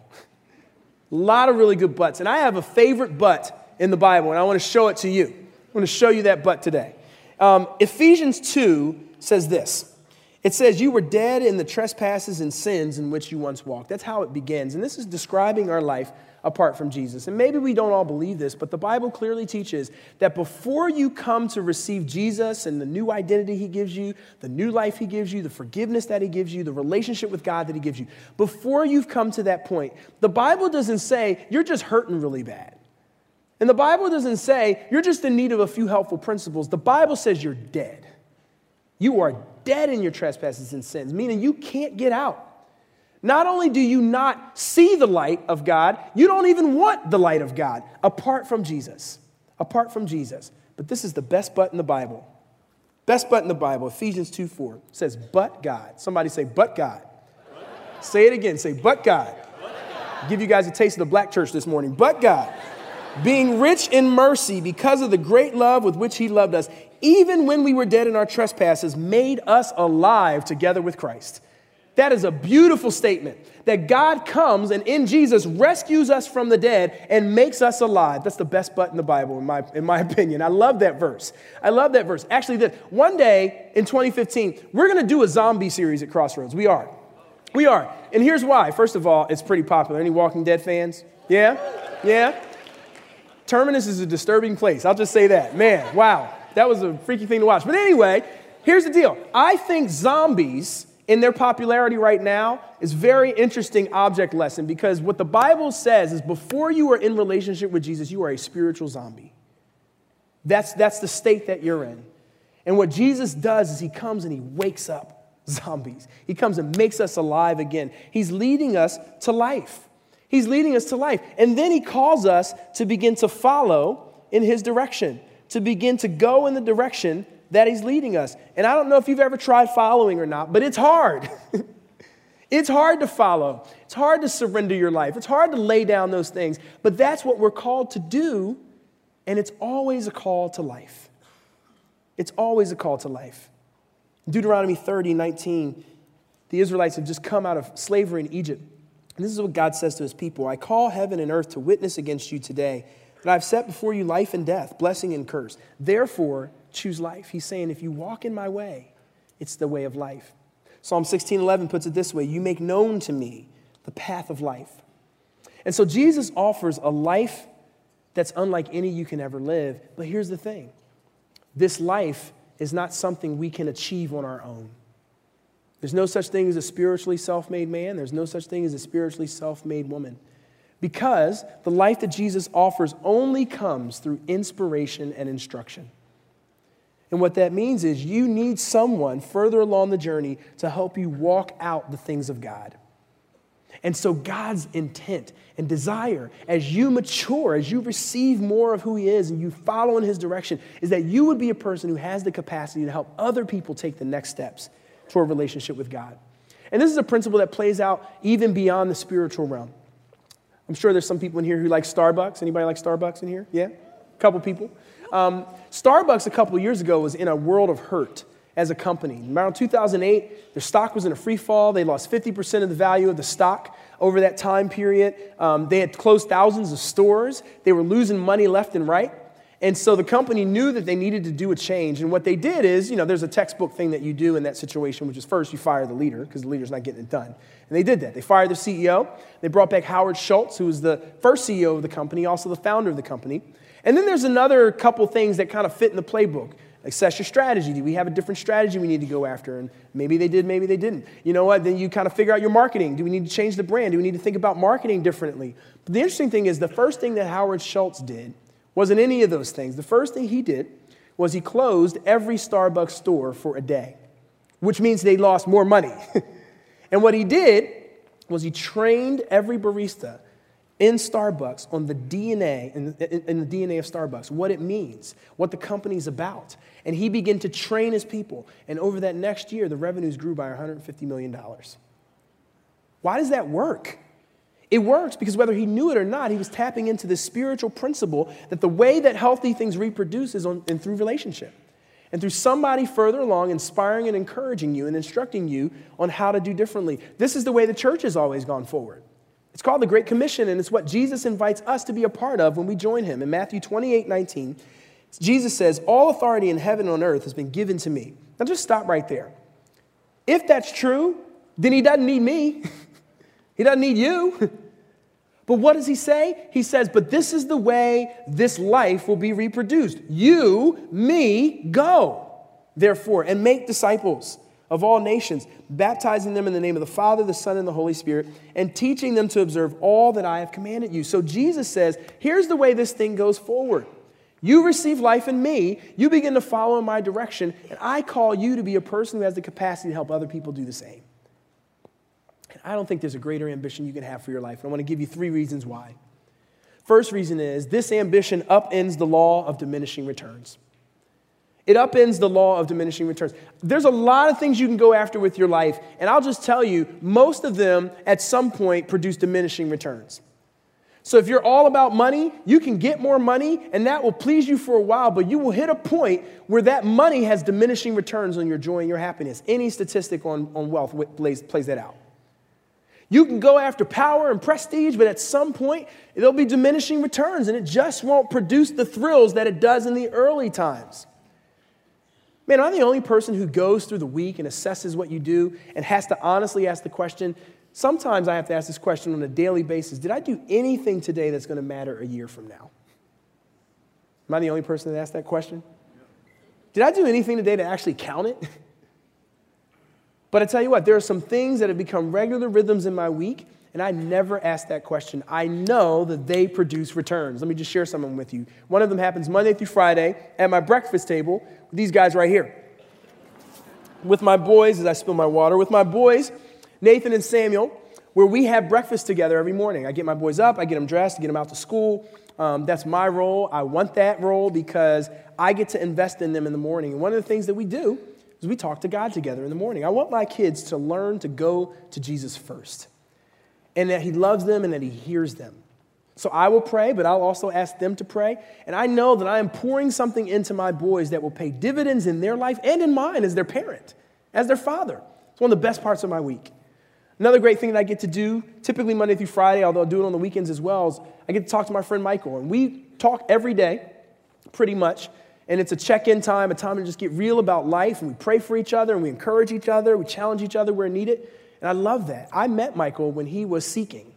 A lot of really good buts. And I have a favorite but in the Bible, and I want to show it to you. I want to show you that but today. Um, Ephesians two says this. It says, you were dead in the trespasses and sins in which you once walked. That's how it begins. And this is describing our life apart from Jesus. And maybe we don't all believe this, but the Bible clearly teaches that before you come to receive Jesus and the new identity he gives you, the new life he gives you, the forgiveness that he gives you, the relationship with God that he gives you, before you've come to that point, the Bible doesn't say you're just hurting really bad. And the Bible doesn't say you're just in need of a few helpful principles. The Bible says you're dead. You are dead in your trespasses and sins, meaning you can't get out. Not only do you not see the light of God, you don't even want the light of God apart from Jesus. Apart from Jesus. But this is the best but in the Bible. Best but in the Bible, Ephesians two four says, but God. Somebody say, but God. But God. Say it again. Say, but God. But God. Give you guys a taste of the black church this morning. But God, being rich in mercy because of the great love with which he loved us, even when we were dead in our trespasses, made us alive together with Christ. That is a beautiful statement, that God comes and in Jesus rescues us from the dead and makes us alive. That's the best but in the Bible, in my, in my opinion. I love that verse. I love that verse. Actually, that one day in twenty fifteen, we're going to do a zombie series at Crossroads. We are. We are. And here's why. First of all, it's pretty popular. Any Walking Dead fans? Yeah? Yeah? Terminus is a disturbing place. I'll just say that. Man, wow. That was a freaky thing to watch. But anyway, here's the deal. I think zombies in their popularity right now is very interesting object lesson, because what the Bible says is before you are in relationship with Jesus, you are a spiritual zombie. That's, that's the state that you're in. And what Jesus does is he comes and he wakes up zombies. He comes and makes us alive again. He's leading us to life. He's leading us to life. And then he calls us to begin to follow in his direction, to begin to go in the direction that he's leading us. And I don't know if you've ever tried following or not, but it's hard. It's hard to follow. It's hard to surrender your life. It's hard to lay down those things. But that's what we're called to do, and it's always a call to life. It's always a call to life. Deuteronomy thirty nineteen, the Israelites have just come out of slavery in Egypt. And this is what God says to his people. I call heaven and earth to witness against you today that I've set before you life and death, blessing and curse. Therefore, choose life. He's saying, if you walk in my way, it's the way of life. Psalm sixteen eleven puts it this way, you make known to me the path of life. And so Jesus offers a life that's unlike any you can ever live. But here's the thing. This life is not something we can achieve on our own. There's no such thing as a spiritually self-made man. There's no such thing as a spiritually self-made woman. Because the life that Jesus offers only comes through inspiration and instruction. And what that means is you need someone further along the journey to help you walk out the things of God. And so God's intent and desire as you mature, as you receive more of who he is and you follow in his direction, is that you would be a person who has the capacity to help other people take the next steps toward a relationship with God. And this is a principle that plays out even beyond the spiritual realm. I'm sure there's some people in here who like Starbucks. Anybody like Starbucks in here? Yeah? A couple people. Um, Starbucks a couple of years ago was in a world of hurt as a company. Around two thousand eight, their stock was in a free fall. They lost fifty percent of the value of the stock over that time period. Um, they had closed thousands of stores. They were losing money left and right. And so the company knew that they needed to do a change. And what they did is, you know, there's a textbook thing that you do in that situation, which is first you fire the leader because the leader's not getting it done. And they did that. They fired the C E O. They brought back Howard Schultz, who was the first C E O of the company, also the founder of the company. And then there's another couple things that kind of fit in the playbook. Assess your strategy. Do we have a different strategy we need to go after? And maybe they did, maybe they didn't. You know what? Then you kind of figure out your marketing. Do we need to change the brand? Do we need to think about marketing differently? But the interesting thing is the first thing that Howard Schultz did wasn't any of those things. The first thing he did was he closed every Starbucks store for a day, which means they lost more money. And what he did was he trained every barista in Starbucks on the D N A, in the, in the D N A of Starbucks, what it means, what the company's about. And he began to train his people. And over that next year, the revenues grew by one hundred fifty million dollars. Why does that work? It works because whether he knew it or not, he was tapping into this spiritual principle that the way that healthy things reproduce is on, and through relationship. and through somebody further along inspiring and encouraging you and instructing you on how to do differently. This is the way the church has always gone forward. It's called the Great Commission, and it's what Jesus invites us to be a part of when we join him. In Matthew twenty-eight nineteen, Jesus says, all authority in heaven and on earth has been given to me. Now just stop right there. If that's true, then he doesn't need me. He doesn't need you. But what does he say? He says, but this is the way this life will be reproduced. You, me, go, therefore, and make disciples of all nations, baptizing them in the name of the Father, the Son, and the Holy Spirit, and teaching them to observe all that I have commanded you. So Jesus says, here's the way this thing goes forward. You receive life in me, you begin to follow in my direction, and I call you to be a person who has the capacity to help other people do the same. I don't think there's a greater ambition you can have for your life. And I want to give you three reasons why. First reason is this ambition upends the law of diminishing returns. It upends the law of diminishing returns. There's a lot of things you can go after with your life, and I'll just tell you, most of them at some point produce diminishing returns. So if you're all about money, you can get more money, and that will please you for a while, but you will hit a point where that money has diminishing returns on your joy and your happiness. Any statistic on, on wealth plays, plays that out. You can go after power and prestige, but at some point, there'll be diminishing returns, and it just won't produce the thrills that it does in the early times. Man, am I the only person who goes through the week and assesses what you do and has to honestly ask the question? Sometimes I have to ask this question on a daily basis. Did I do anything today that's going to matter a year from now? Am I the only person that asked that question? Did I do anything today to actually count it? But I tell you what, there are some things that have become regular rhythms in my week, and I never ask that question. I know that they produce returns. Let me just share some of them with you. One of them happens Monday through Friday at my breakfast table with these guys right here. With my boys, as I spill my water, with my boys, Nathan and Samuel, where we have breakfast together every morning. I get my boys up, I get them dressed, I get them out to school. Um, that's my role. I want that role because I get to invest in them in the morning. And one of the things that we do is we talk to God together in the morning. I want my kids to learn to go to Jesus first, and that he loves them and that he hears them. So I will pray, but I'll also ask them to pray. And I know that I am pouring something into my boys that will pay dividends in their life and in mine as their parent, as their father. It's one of the best parts of my week. Another great thing that I get to do, typically Monday through Friday, although I do it on the weekends as well, is I get to talk to my friend Michael. And we talk every day, pretty much. And it's a check-in time, a time to just get real about life, and we pray for each other, and we encourage each other, we challenge each other where needed, and I love that. I met Michael when he was seeking.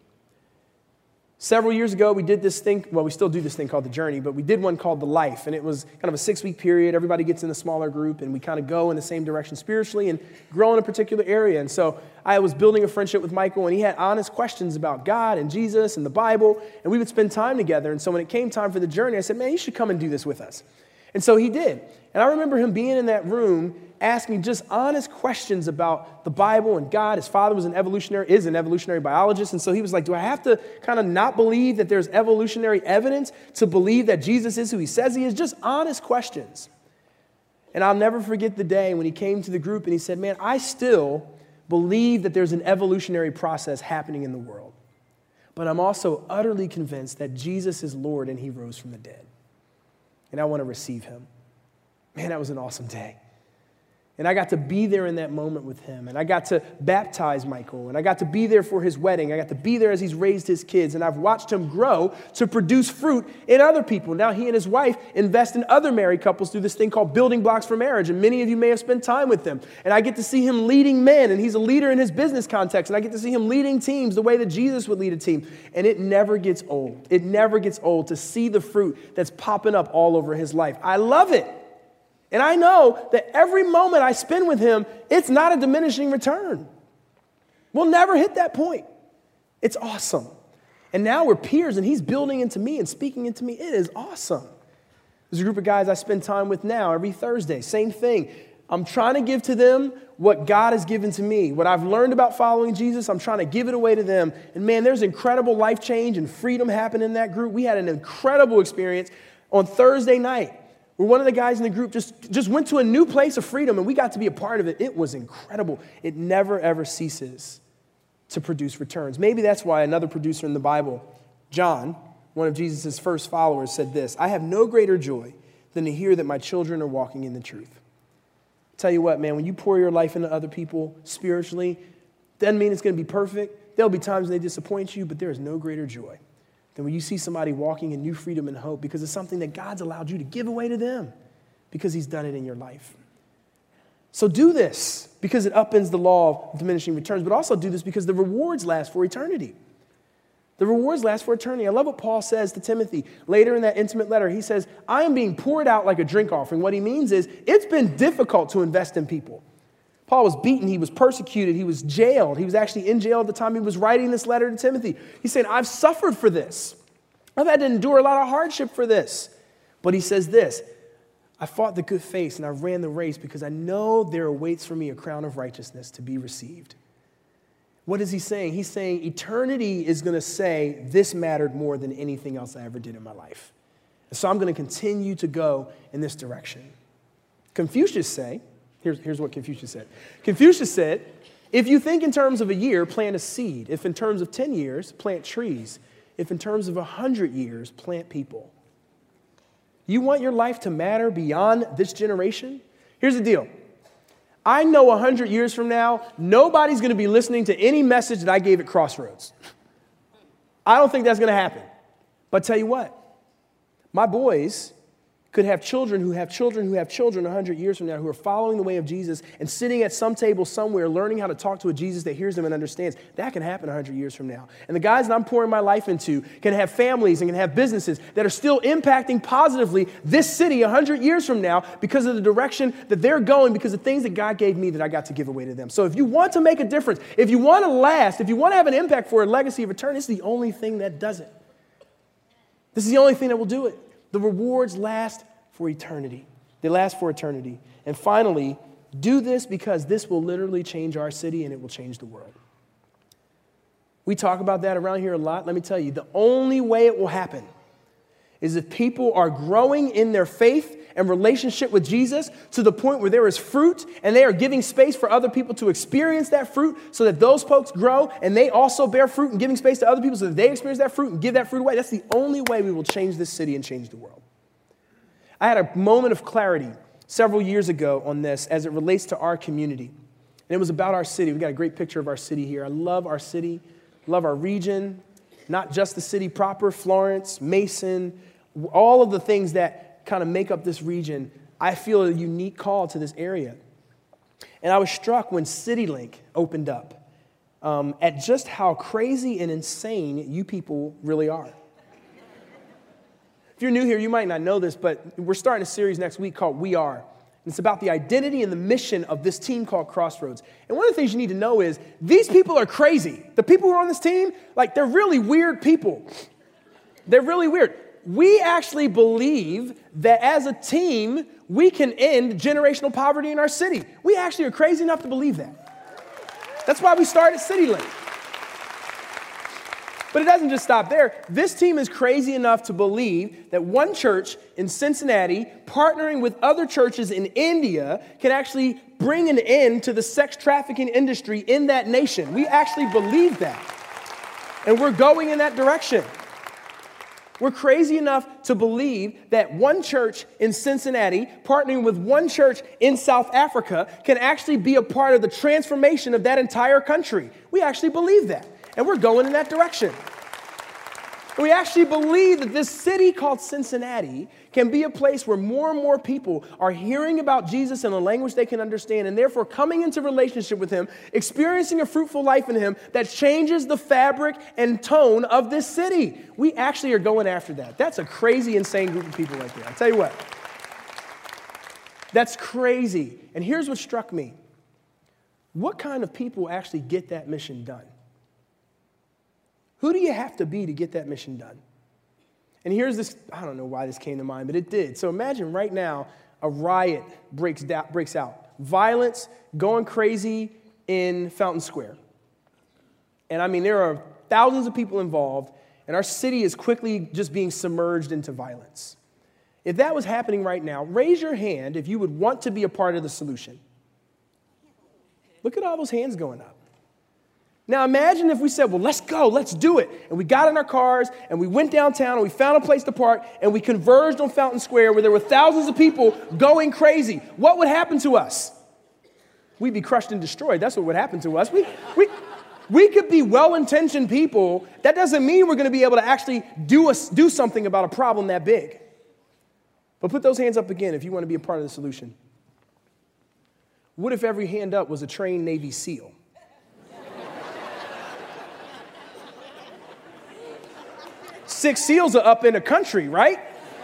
Several years ago, we did this thing, well, we still do this thing called The Journey, but we did one called The Life, and it was kind of a six-week period. Everybody gets in a smaller group, and we kind of go in the same direction spiritually and grow in a particular area. And so I was building a friendship with Michael, and he had honest questions about God and Jesus and the Bible, and we would spend time together. And so when it came time for the journey, I said, man, you should come and do this with us. And so he did. And I remember him being in that room asking just honest questions about the Bible and God. His father was an evolutionary, is an evolutionary biologist. And so he was like, do I have to kind of not believe that there's evolutionary evidence to believe that Jesus is who he says he is? Just honest questions. And I'll never forget the day when he came to the group and he said, man, I still believe that there's an evolutionary process happening in the world. But I'm also utterly convinced that Jesus is Lord and he rose from the dead. And I want to receive him. Man, that was an awesome day. And I got to be there in that moment with him. And I got to baptize Michael. And I got to be there for his wedding. I got to be there as he's raised his kids. And I've watched him grow to produce fruit in other people. Now he and his wife invest in other married couples through this thing called Building Blocks for Marriage. And many of you may have spent time with them. And I get to see him leading men. And he's a leader in his business context. And I get to see him leading teams the way that Jesus would lead a team. And it never gets old. It never gets old to see the fruit that's popping up all over his life. I love it. And I know that every moment I spend with him, it's not a diminishing return. We'll never hit that point. It's awesome. And now we're peers, and he's building into me and speaking into me. It is awesome. There's a group of guys I spend time with now every Thursday. Same thing. I'm trying to give to them what God has given to me. What I've learned about following Jesus, I'm trying to give it away to them. And man, there's incredible life change and freedom happening in that group. We had an incredible experience on Thursday night, where one of the guys in the group just, just went to a new place of freedom, and we got to be a part of it. It was incredible. It never, ever ceases to produce returns. Maybe that's why another producer in the Bible, John, one of Jesus' first followers, said this, I have no greater joy than to hear that my children are walking in the truth. Tell you what, man, when you pour your life into other people spiritually, doesn't mean it's going to be perfect. There'll be times they disappoint you, but there is no greater joy than when you see somebody walking in new freedom and hope because it's something that God's allowed you to give away to them because he's done it in your life. So do this because it upends the law of diminishing returns, but also do this because the rewards last for eternity. The rewards last for eternity. I love what Paul says to Timothy. Later in that intimate letter, he says, I am being poured out like a drink offering. What he means is it's been difficult to invest in people. Paul was beaten. He was persecuted. He was jailed. He was actually in jail at the time he was writing this letter to Timothy. He's saying, I've suffered for this. I've had to endure a lot of hardship for this. But he says this, I fought the good faith and I ran the race because I know there awaits for me a crown of righteousness to be received. What is he saying? He's saying eternity is going to say this mattered more than anything else I ever did in my life. And so I'm going to continue to go in this direction. Confucius say, here's, here's what Confucius said. Confucius said, if you think in terms of a year, plant a seed. If in terms of ten years, plant trees. If in terms of one hundred years, plant people. You want your life to matter beyond this generation? Here's the deal. I know one hundred years from now, nobody's going to be listening to any message that I gave at Crossroads. I don't think that's going to happen. But tell you what, my boys could have children who have children who have children one hundred years from now who are following the way of Jesus and sitting at some table somewhere learning how to talk to a Jesus that hears them and understands. That can happen one hundred years from now. And the guys that I'm pouring my life into can have families and can have businesses that are still impacting positively this city one hundred years from now because of the direction that they're going, because of things that God gave me that I got to give away to them. So if you want to make a difference, if you want to last, if you want to have an impact for a legacy of eternity, it's the only thing that does it. This is the only thing that will do it. The rewards last for eternity. They last for eternity. And finally, do this because this will literally change our city and it will change the world. We talk about that around here a lot. Let me tell you, the only way it will happen is if people are growing in their faith and relationship with Jesus to the point where there is fruit and they are giving space for other people to experience that fruit so that those folks grow and they also bear fruit and giving space to other people so that they experience that fruit and give that fruit away. That's the only way we will change this city and change the world. I had a moment of clarity several years ago on this as it relates to our community. And it was about our city. We got a great picture of our city here. I love our city, love our region, not just the city proper, Florence, Mason, all of the things that kind of make up this region. I feel a unique call to this area. And I was struck when CityLink opened up um, at just how crazy and insane you people really are. If you're new here, you might not know this, but we're starting a series next week called We Are. And it's about the identity and the mission of this team called Crossroads. And one of the things you need to know is these people are crazy. The people who are on this team, like, they're really weird people. They're really weird. We actually believe that as a team, we can end generational poverty in our city. We actually are crazy enough to believe that. That's why we started CityLink. But it doesn't just stop there. This team is crazy enough to believe that one church in Cincinnati, partnering with other churches in India, can actually bring an end to the sex trafficking industry in that nation. We actually believe that. And we're going in that direction. We're crazy enough to believe that one church in Cincinnati, partnering with one church in South Africa, can actually be a part of the transformation of that entire country. We actually believe that. And we're going in that direction. We actually believe that this city called Cincinnati can be a place where more and more people are hearing about Jesus in a language they can understand and therefore coming into relationship with him, experiencing a fruitful life in him that changes the fabric and tone of this city. We actually are going after that. That's a crazy, insane group of people right there. I'll tell you what. That's crazy. And here's what struck me. What kind of people actually get that mission done? Who do you have to be to get that mission done? And here's this, I don't know why this came to mind, but it did. So imagine right now a riot breaks, da- breaks out. Violence going crazy in Fountain Square. And I mean, there are thousands of people involved, and our city is quickly just being submerged into violence. If that was happening right now, raise your hand if you would want to be a part of the solution. Look at all those hands going up. Now imagine if we said, well, let's go, let's do it. And we got in our cars and we went downtown and we found a place to park and we converged on Fountain Square where there were thousands of people going crazy. What would happen to us? we'd be crushed and destroyed. That's what would happen to us. We, we, we could be well-intentioned people. That doesn't mean we're going to be able to actually do, a, do something about a problem that big. But put those hands up again if you want to be a part of the solution. What if every hand up was a trained Navy SEAL? Six SEALs are up in a country, right?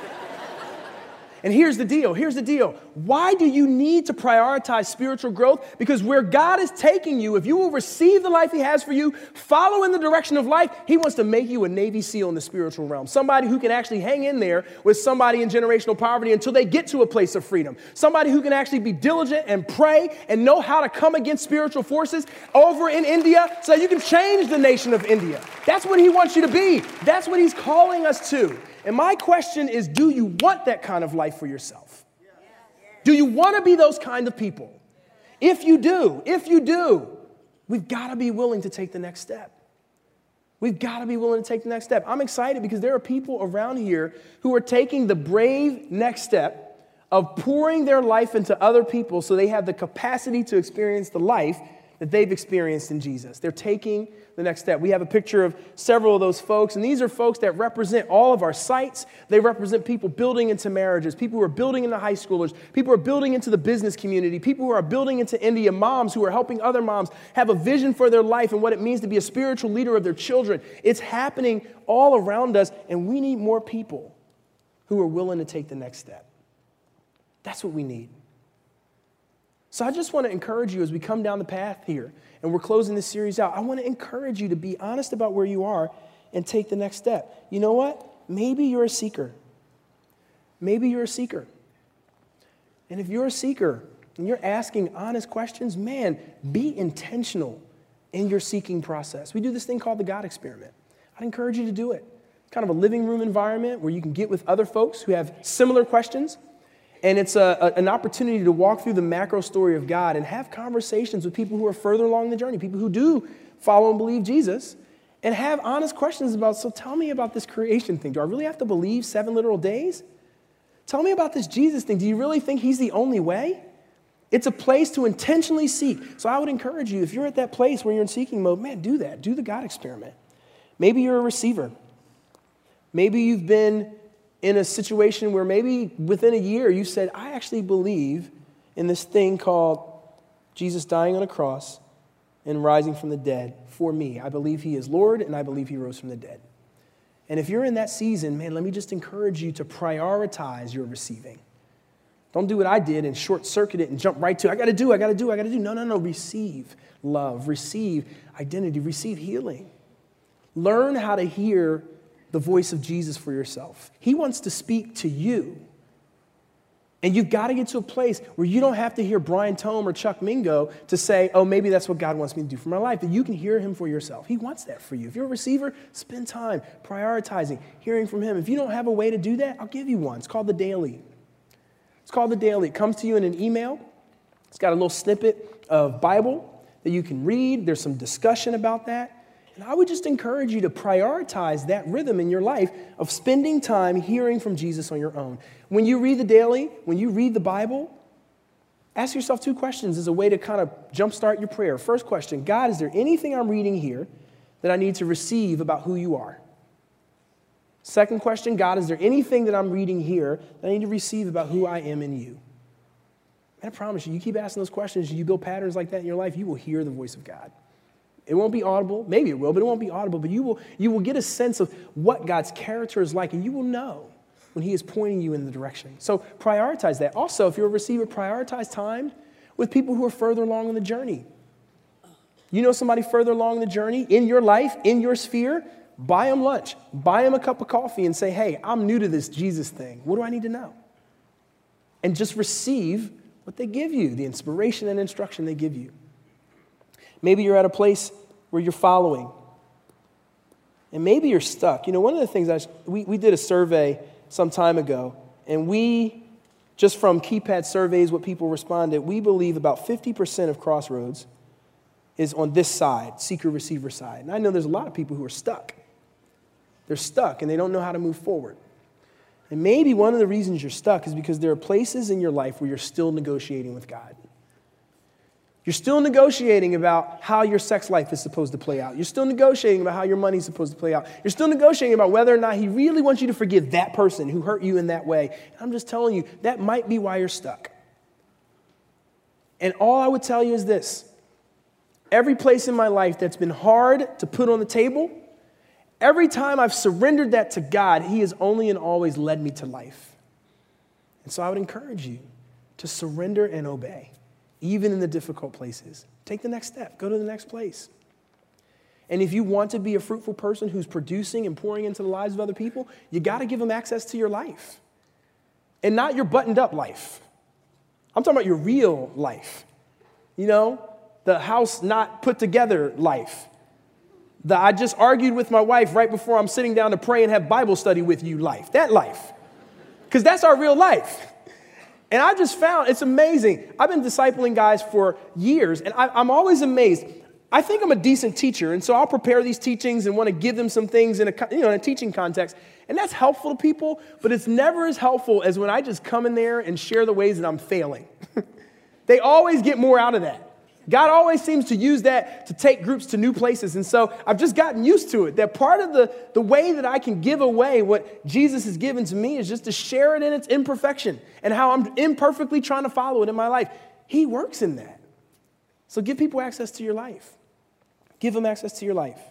And here's the deal, here's the deal. Why do you need to prioritize spiritual growth? Because where God is taking you, if you will receive the life he has for you, follow in the direction of life, he wants to make you a Navy SEAL in the spiritual realm. Somebody who can actually hang in there with somebody in generational poverty until they get to a place of freedom. Somebody who can actually be diligent and pray and know how to come against spiritual forces over in India so that you can change the nation of India. That's what he wants you to be. That's what he's calling us to. And my question is, do you want that kind of life for yourself? Do you want to be those kind of people? If you do, if you do, we've got to be willing to take the next step. We've got to be willing to take the next step. I'm excited because there are people around here who are taking the brave next step of pouring their life into other people so they have the capacity to experience the life that they've experienced in Jesus. They're taking the next step. We have a picture of several of those folks, and these are folks that represent all of our sites. They represent people building into marriages, people who are building into high schoolers, people who are building into the business community, people who are building into India, moms who are helping other moms have a vision for their life and what it means to be a spiritual leader of their children. It's happening all around us, and we need more people who are willing to take the next step. That's what we need. So I just want to encourage you as we come down the path here and we're closing this series out. I want to encourage you to be honest about where you are and take the next step. You know what? Maybe you're a seeker. Maybe you're a seeker. And if you're a seeker and you're asking honest questions, man, be intentional in your seeking process. We do this thing called the God experiment. I'd encourage you to do it. It's kind of a living room environment where you can get with other folks who have similar questions. And it's a, a, an opportunity to walk through the macro story of God and have conversations with people who are further along the journey, people who do follow and believe Jesus, and have honest questions about, so tell me about this creation thing. Do I really have to believe seven literal days? Tell me about this Jesus thing. Do you really think he's the only way? It's a place to intentionally seek. So I would encourage you, if you're at that place where you're in seeking mode, man, do that. Do the God experiment. Maybe you're a receiver. Maybe you've been in a situation where maybe within a year you said, I actually believe in this thing called Jesus dying on a cross and rising from the dead for me. I believe he is Lord and I believe he rose from the dead. And if you're in that season, man, let me just encourage you to prioritize your receiving. Don't do what I did and short-circuit it and jump right to, I got to do, I got to do, I got to do. No, no, no. Receive love, receive identity, receive healing. Learn how to hear the voice of Jesus for yourself. He wants to speak to you. And you've got to get to a place where you don't have to hear Brian Tome or Chuck Mingo to say, oh, maybe that's what God wants me to do for my life, that you can hear him for yourself. He wants that for you. If you're a receiver, spend time prioritizing, hearing from him. If you don't have a way to do that, I'll give you one. It's called the Daily. It's called the Daily. It comes to you in an email. It's got a little snippet of Bible that you can read. There's some discussion about that. And I would just encourage you to prioritize that rhythm in your life of spending time hearing from Jesus on your own. When you read the Daily, when you read the Bible, ask yourself two questions as a way to kind of jumpstart your prayer. First question, God, is there anything I'm reading here that I need to receive about who you are? Second question, God, is there anything that I'm reading here that I need to receive about who I am in you? And I promise you, you keep asking those questions, you build patterns like that in your life, you will hear the voice of God. It won't be audible. Maybe it will, but it won't be audible. But you will, you will get a sense of what God's character is like, and you will know when he is pointing you in the direction. So prioritize that. Also, if you're a receiver, prioritize time with people who are further along in the journey. You know somebody further along in the journey in your life, in your sphere, buy them lunch. Buy them a cup of coffee and say, hey, I'm new to this Jesus thing. What do I need to know? And just receive what they give you, the inspiration and instruction they give you. Maybe you're at a place where you're following. And maybe you're stuck. You know, one of the things, I, we, we did a survey some time ago, and we, just from keypad surveys, what people responded, we believe about fifty percent of Crossroads is on this side, seeker-receiver side. And I know there's a lot of people who are stuck. They're stuck, and they don't know how to move forward. And maybe one of the reasons you're stuck is because there are places in your life where you're still negotiating with God. You're still negotiating about how your sex life is supposed to play out. You're still negotiating about how your money's supposed to play out. You're still negotiating about whether or not he really wants you to forgive that person who hurt you in that way. And I'm just telling you, that might be why you're stuck. And all I would tell you is this. Every place in my life that's been hard to put on the table, every time I've surrendered that to God, he has only and always led me to life. And so I would encourage you to surrender and obey. Even in the difficult places. Take the next step. Go to the next place. And if you want to be a fruitful person who's producing and pouring into the lives of other people, you got to give them access to your life. And not your buttoned up life. I'm talking about your real life. You know, the house not put together life. The I just argued with my wife right before I'm sitting down to pray and have Bible study with you life. That life. Because that's our real life. And I just found, it's amazing. I've been discipling guys for years, and I, I'm always amazed. I think I'm a decent teacher, and so I'll prepare these teachings and want to give them some things in a, you know, in a teaching context, and that's helpful to people, but it's never as helpful as when I just come in there and share the ways that I'm failing. They always get more out of that. God always seems to use that to take groups to new places. And so I've just gotten used to it, that part of the, the way that I can give away what Jesus has given to me is just to share it in its imperfection and how I'm imperfectly trying to follow it in my life. He works in that. So give people access to your life. Give them access to your life.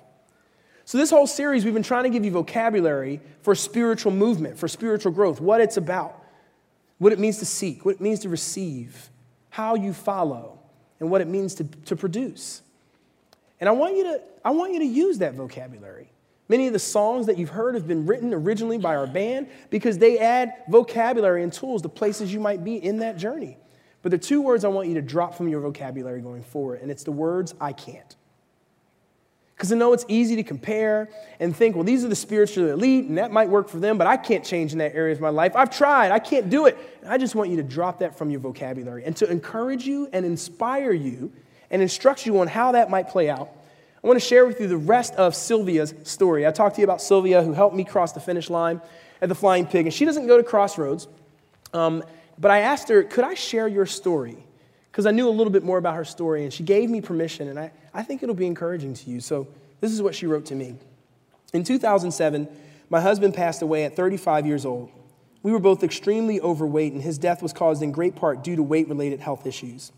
So this whole series, we've been trying to give you vocabulary for spiritual movement, for spiritual growth, what it's about, what it means to seek, what it means to receive, how you follow, and what it means to, to produce. And I want you to, I want you to use that vocabulary. Many of the songs that you've heard have been written originally by our band because they add vocabulary and tools to places you might be in that journey. But the two words I want you to drop from your vocabulary going forward, and it's the words, I can't. Because I know it's easy to compare and think, well, these are the spiritually elite, and that might work for them, but I can't change in that area of my life. I've tried. I can't do it. And I just want you to drop that from your vocabulary and to encourage you and inspire you and instruct you on how that might play out. I want to share with you the rest of Sylvia's story. I talked to you about Sylvia, who helped me cross the finish line at the Flying Pig, and she doesn't go to Crossroads, um, but I asked her, could I share your story? Because I knew a little bit more about her story, and she gave me permission, and I, I think it'll be encouraging to you. So this is what she wrote to me. In two thousand seven, my husband passed away at thirty-five years old. We were both extremely overweight, and his death was caused in great part due to weight-related health issues.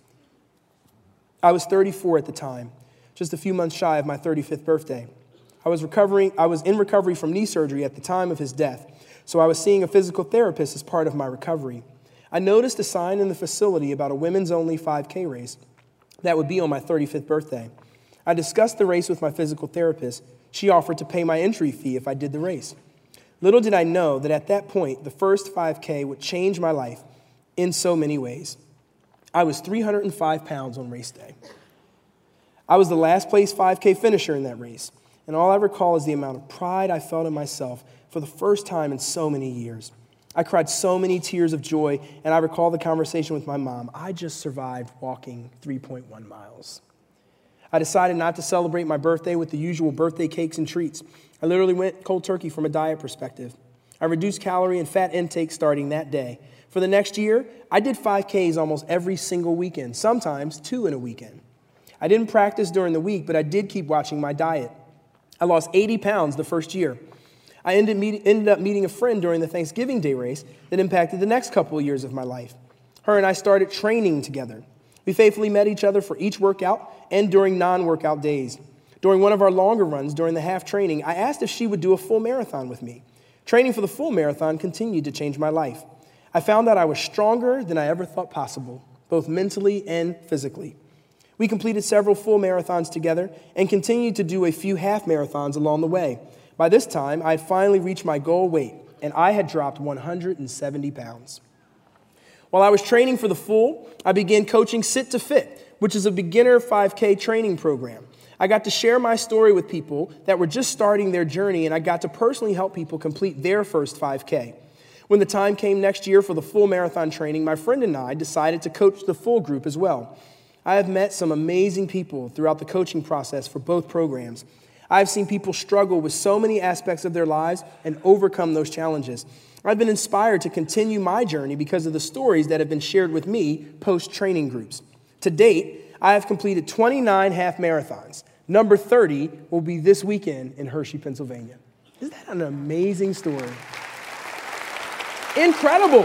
I was thirty-four at the time, just a few months shy of my thirty-fifth birthday. I was recovering. I was in recovery from knee surgery at the time of his death, so I was seeing a physical therapist as part of my recovery. I noticed a sign in the facility about a women's-only five K race that would be on my thirty-fifth birthday. I discussed the race with my physical therapist. She offered to pay my entry fee if I did the race. Little did I know that at that point, the first five K would change my life in so many ways. I was three hundred five pounds on race day. I was the last place five K finisher in that race, and all I recall is the amount of pride I felt in myself for the first time in so many years. I cried so many tears of joy, and I recall the conversation with my mom. I just survived walking three point one miles. I decided not to celebrate my birthday with the usual birthday cakes and treats. I literally went cold turkey from a diet perspective. I reduced calorie and fat intake starting that day. For the next year, I did five Ks almost every single weekend, sometimes two in a weekend. I didn't practice during the week, but I did keep watching my diet. I lost eighty pounds the first year. I ended, meet, ended up meeting a friend during the Thanksgiving Day race that impacted the next couple of years of my life. Her and I started training together. We faithfully met each other for each workout and during non-workout days. During one of our longer runs during the half training, I asked if she would do a full marathon with me. Training for the full marathon continued to change my life. I found out I was stronger than I ever thought possible, both mentally and physically. We completed several full marathons together and continued to do a few half marathons along the way. By this time, I had finally reached my goal weight, and I had dropped one hundred seventy pounds. While I was training for the full, I began coaching Sit to Fit, which is a beginner five K training program. I got to share my story with people that were just starting their journey, and I got to personally help people complete their first five K. When the time came next year for the full marathon training, my friend and I decided to coach the full group as well. I have met some amazing people throughout the coaching process for both programs. I've seen people struggle with so many aspects of their lives and overcome those challenges. I've been inspired to continue my journey because of the stories that have been shared with me post-training groups. To date, I have completed twenty-nine half marathons. Number thirty will be this weekend in Hershey, Pennsylvania. Isn't that an amazing story? Incredible.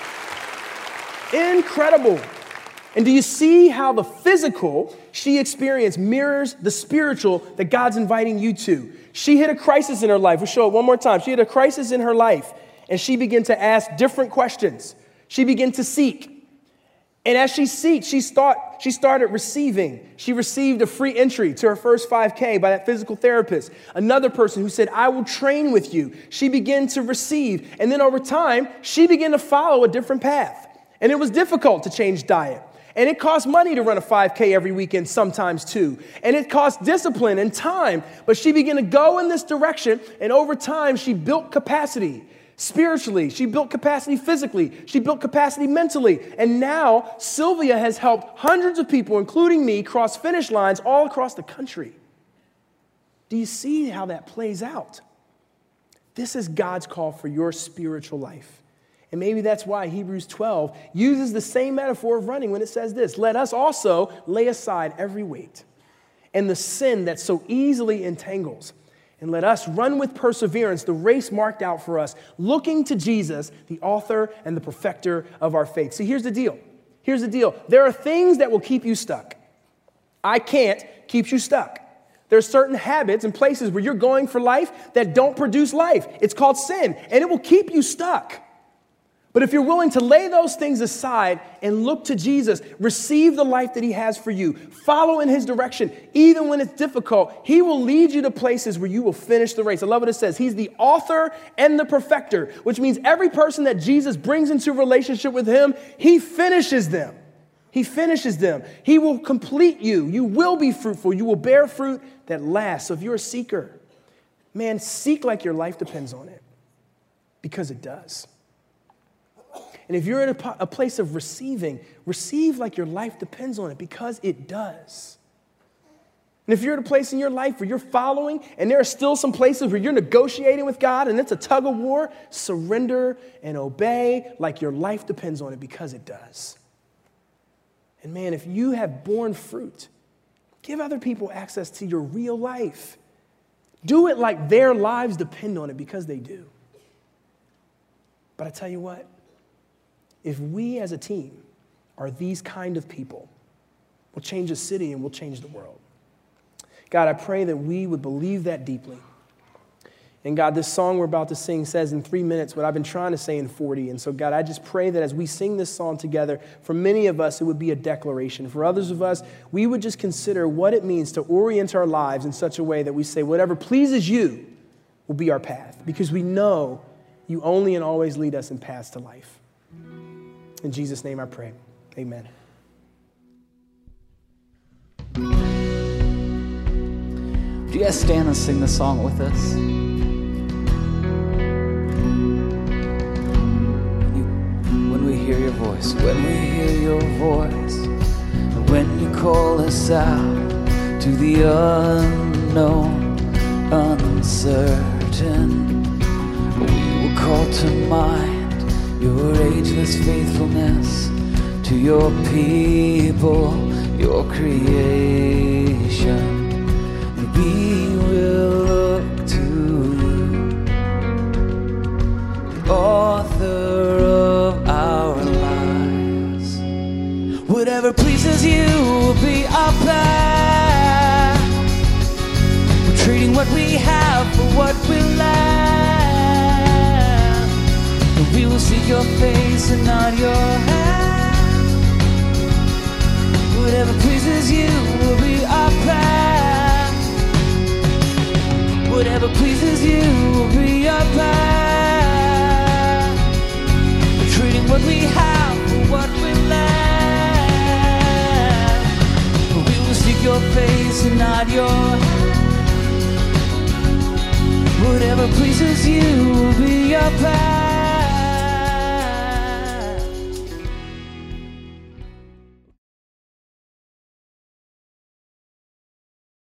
Incredible. And do you see how the physical she experienced mirrors the spiritual that God's inviting you to? She hit a crisis in her life. We'll show it one more time. She hit a crisis in her life, and she began to ask different questions. She began to seek. And as she seeked, she, start, she started receiving. She received a free entry to her first five K by that physical therapist. Another person who said, I will train with you. She began to receive. And then over time, she began to follow a different path. And it was difficult to change diet. And it costs money to run a five K every weekend sometimes too. And it costs discipline and time. But she began to go in this direction. And over time, she built capacity. Spiritually, she built capacity physically, she built capacity mentally, and now Sylvia has helped hundreds of people, including me, cross finish lines all across the country. Do you see how that plays out? This is God's call for your spiritual life. And maybe that's why Hebrews twelve uses the same metaphor of running when it says this, let us also lay aside every weight and the sin that so easily entangles. And let us run with perseverance the race marked out for us, looking to Jesus, the author and the perfecter of our faith. See, here's the deal. Here's the deal. There are things that will keep you stuck. I can't keep you stuck. There are certain habits and places where you're going for life that don't produce life. It's called sin, and it will keep you stuck. But if you're willing to lay those things aside and look to Jesus, receive the life that he has for you, follow in his direction, even when it's difficult, he will lead you to places where you will finish the race. I love what it says. He's the author and the perfecter, which means every person that Jesus brings into relationship with him, he finishes them. He finishes them. He will complete you. You will be fruitful. You will bear fruit that lasts. So if you're a seeker, man, seek like your life depends on it, because it does. And if you're in a, a place of receiving, receive like your life depends on it, because it does. And if you're at a place in your life where you're following and there are still some places where you're negotiating with God and it's a tug of war, surrender and obey like your life depends on it, because it does. And man, if you have borne fruit, give other people access to your real life. Do it like their lives depend on it, because they do. But I tell you what, if we as a team are these kind of people, we'll change a city and we'll change the world. God, I pray that we would believe that deeply. And God, this song we're about to sing says in three minutes what I've been trying to say in forty. And so God, I just pray that as we sing this song together, for many of us, it would be a declaration. For others of us, we would just consider what it means to orient our lives in such a way that we say, whatever pleases you will be our path, because we know you only and always lead us in paths to life. In Jesus' name I pray, amen. Would you guys stand and sing the song with us? When, you, when we hear your voice, when we hear your voice, and when you call us out to the unknown, uncertain, we will call to mind your ageless faithfulness to your people, your creation. And we will look to you, the author of our lives. Whatever pleases you will be our path. We're trading what we have for what will last. We will seek your face and not your hand. Whatever pleases you will be our path. Whatever pleases you will be our path. We're trading what we have for what we lack. We will seek your face and not your hand. Whatever pleases you will be our path.